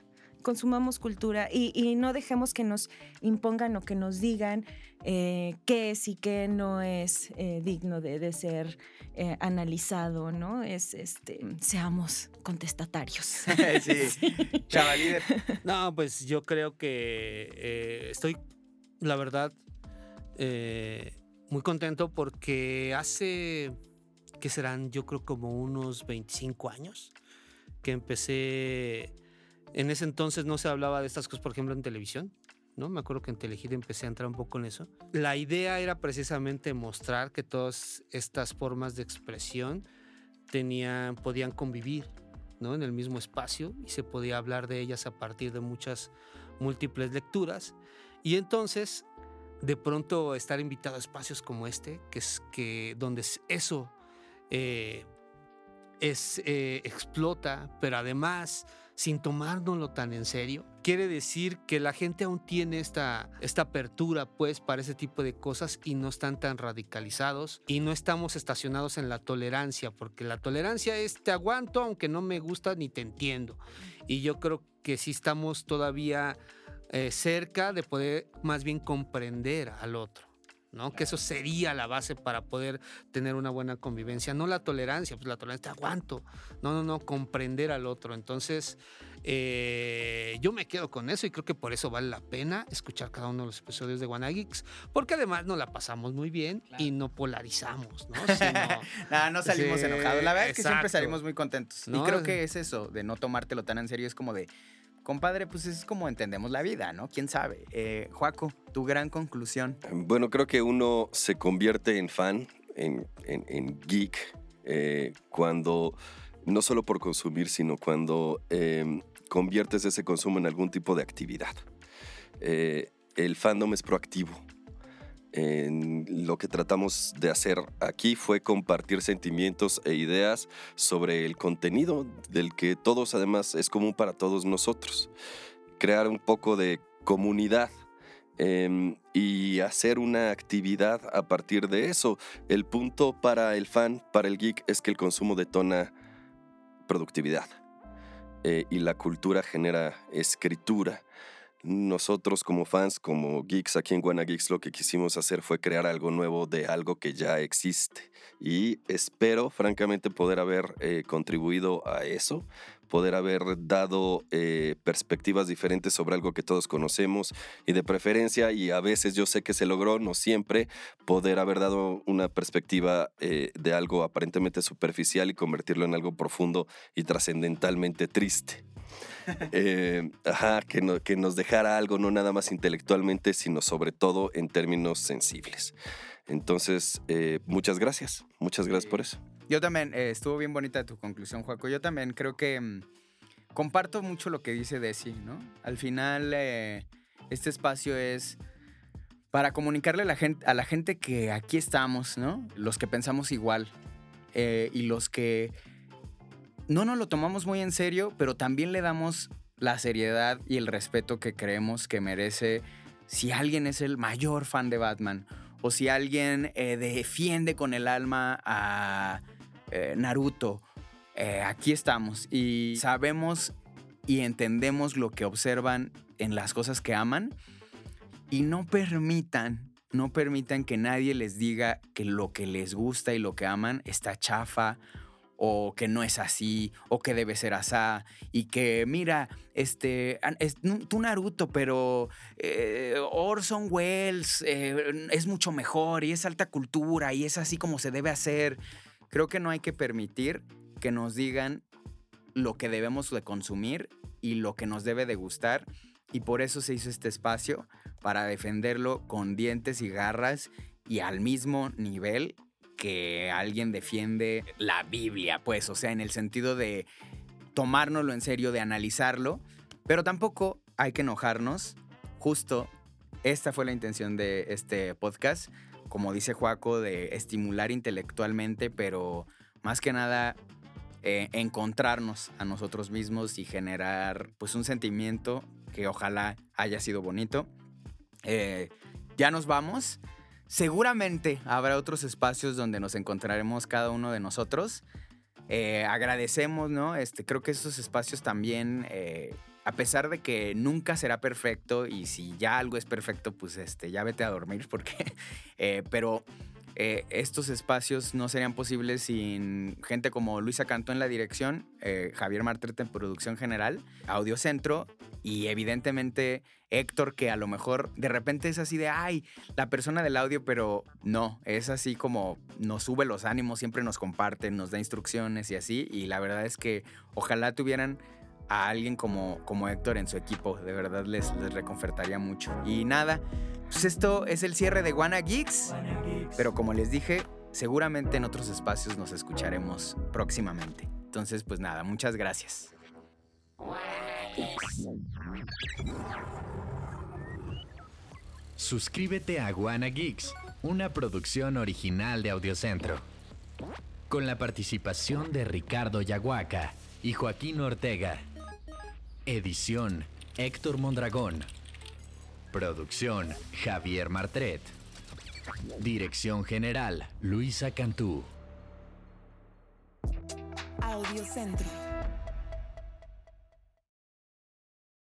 Speaker 4: y no dejemos que nos impongan o que nos digan qué es y qué no es digno de ser analizado, ¿no? Seamos contestatarios.
Speaker 3: Sí. Chavalíder.
Speaker 5: No, pues yo creo que estoy, la verdad, muy contento, porque hace que serán yo creo como unos 25 años, que empecé, en ese entonces no se hablaba de estas cosas, por ejemplo, en televisión, ¿no? Me acuerdo que en Telehit empecé a entrar un poco en eso. La idea era precisamente mostrar que todas estas formas de expresión podían convivir, ¿no? En el mismo espacio y se podía hablar de ellas a partir de muchas múltiples lecturas. Y entonces, de pronto, estar invitado a espacios como este, donde eso explota, pero además sin tomárnoslo tan en serio, quiere decir que la gente aún tiene esta apertura pues para ese tipo de cosas y no están tan radicalizados y no estamos estacionados en la tolerancia, porque la tolerancia es te aguanto aunque no me gusta ni te entiendo, y yo creo que sí estamos todavía cerca de poder más bien comprender al otro, ¿no? Que eso sería la base para poder tener una buena convivencia, no la tolerancia, pues la tolerancia te aguanto, no, comprender al otro. Entonces yo me quedo con eso y creo que por eso vale la pena escuchar cada uno de los episodios de Wanna Geeks, porque además nos la pasamos muy bien, claro, y no polarizamos, ¿no?
Speaker 3: No salimos enojados, la verdad es que siempre salimos muy contentos,
Speaker 5: ¿no?
Speaker 3: Y creo que es eso, de no tomártelo tan en serio, es como de, compadre, pues es como entendemos la vida, ¿no? ¿Quién sabe? Joaco, tu gran conclusión.
Speaker 6: Bueno, creo que uno se convierte en fan, en geek, cuando, no solo por consumir, sino cuando conviertes ese consumo en algún tipo de actividad. El fandom es proactivo. Lo que tratamos de hacer aquí fue compartir sentimientos e ideas sobre el contenido del que todos, además, es común para todos nosotros. Crear un poco de comunidad y hacer una actividad a partir de eso. El punto para el fan, para el geek, es que el consumo detona productividad y la cultura genera escritura. Nosotros como fans, como geeks aquí en Wanna Geeks, lo que quisimos hacer fue crear algo nuevo de algo que ya existe, y espero francamente poder haber contribuido a eso, poder haber dado perspectivas diferentes sobre algo que todos conocemos, y de preferencia, y a veces yo sé que se logró, no siempre, poder haber dado una perspectiva de algo aparentemente superficial y convertirlo en algo profundo y trascendentalmente triste. Que nos dejara algo, no nada más intelectualmente, sino sobre todo en términos sensibles. Entonces, muchas gracias por eso.
Speaker 3: Yo también, estuvo bien bonita tu conclusión, Joaco. Yo también creo que comparto mucho lo que dice Desi, ¿no? Al final, este espacio es para comunicarle a la gente que aquí estamos, ¿no? Los que pensamos igual y los que no nos lo tomamos muy en serio, pero también le damos la seriedad y el respeto que creemos que merece si alguien es el mayor fan de Batman o si alguien defiende con el alma a Naruto. Aquí estamos y sabemos y entendemos lo que observan en las cosas que aman, y no permitan que nadie les diga que lo que les gusta y lo que aman está chafa, o que no es así, o que debe ser asá, y que mira, tú Naruto, pero Orson Welles es mucho mejor y es alta cultura y es así como se debe hacer. Creo que no hay que permitir que nos digan lo que debemos de consumir y lo que nos debe de gustar, y por eso se hizo este espacio, para defenderlo con dientes y garras y al mismo nivel que alguien defiende la Biblia, pues, o sea, en el sentido de tomárnoslo en serio, de analizarlo, pero tampoco hay que enojarnos. Justo esta fue la intención de este podcast, como dice Joaco, de estimular intelectualmente, pero más que nada encontrarnos a nosotros mismos y generar pues un sentimiento que ojalá haya sido bonito. Ya nos vamos. Seguramente habrá otros espacios donde nos encontraremos cada uno de nosotros. Agradecemos, ¿no? Creo que esos espacios también, a pesar de que nunca será perfecto, y si ya algo es perfecto, pues ya vete a dormir, porque... pero estos espacios no serían posibles sin gente como Luisa Cantú en la dirección, Javier Martret en producción general, Audiocentro y evidentemente Héctor, que a lo mejor de repente es así de, ay, la persona del audio, pero no, es así como nos sube los ánimos, siempre nos comparte, nos da instrucciones y así, y la verdad es que ojalá tuvieran a alguien como Héctor en su equipo, de verdad les reconfortaría mucho. Y nada, pues esto es el cierre de Wanna Geeks, pero como les dije, seguramente en otros espacios nos escucharemos próximamente. Entonces, pues nada, muchas gracias.
Speaker 7: Suscríbete a Wanna Geeks, una producción original de Audiocentro, con la participación de Ricardo Yaguaca y Joaquín Ortega. Edición, Héctor Mondragón. Producción, Javier Martret. Dirección general, Luisa Cantú.
Speaker 8: Audiocentro.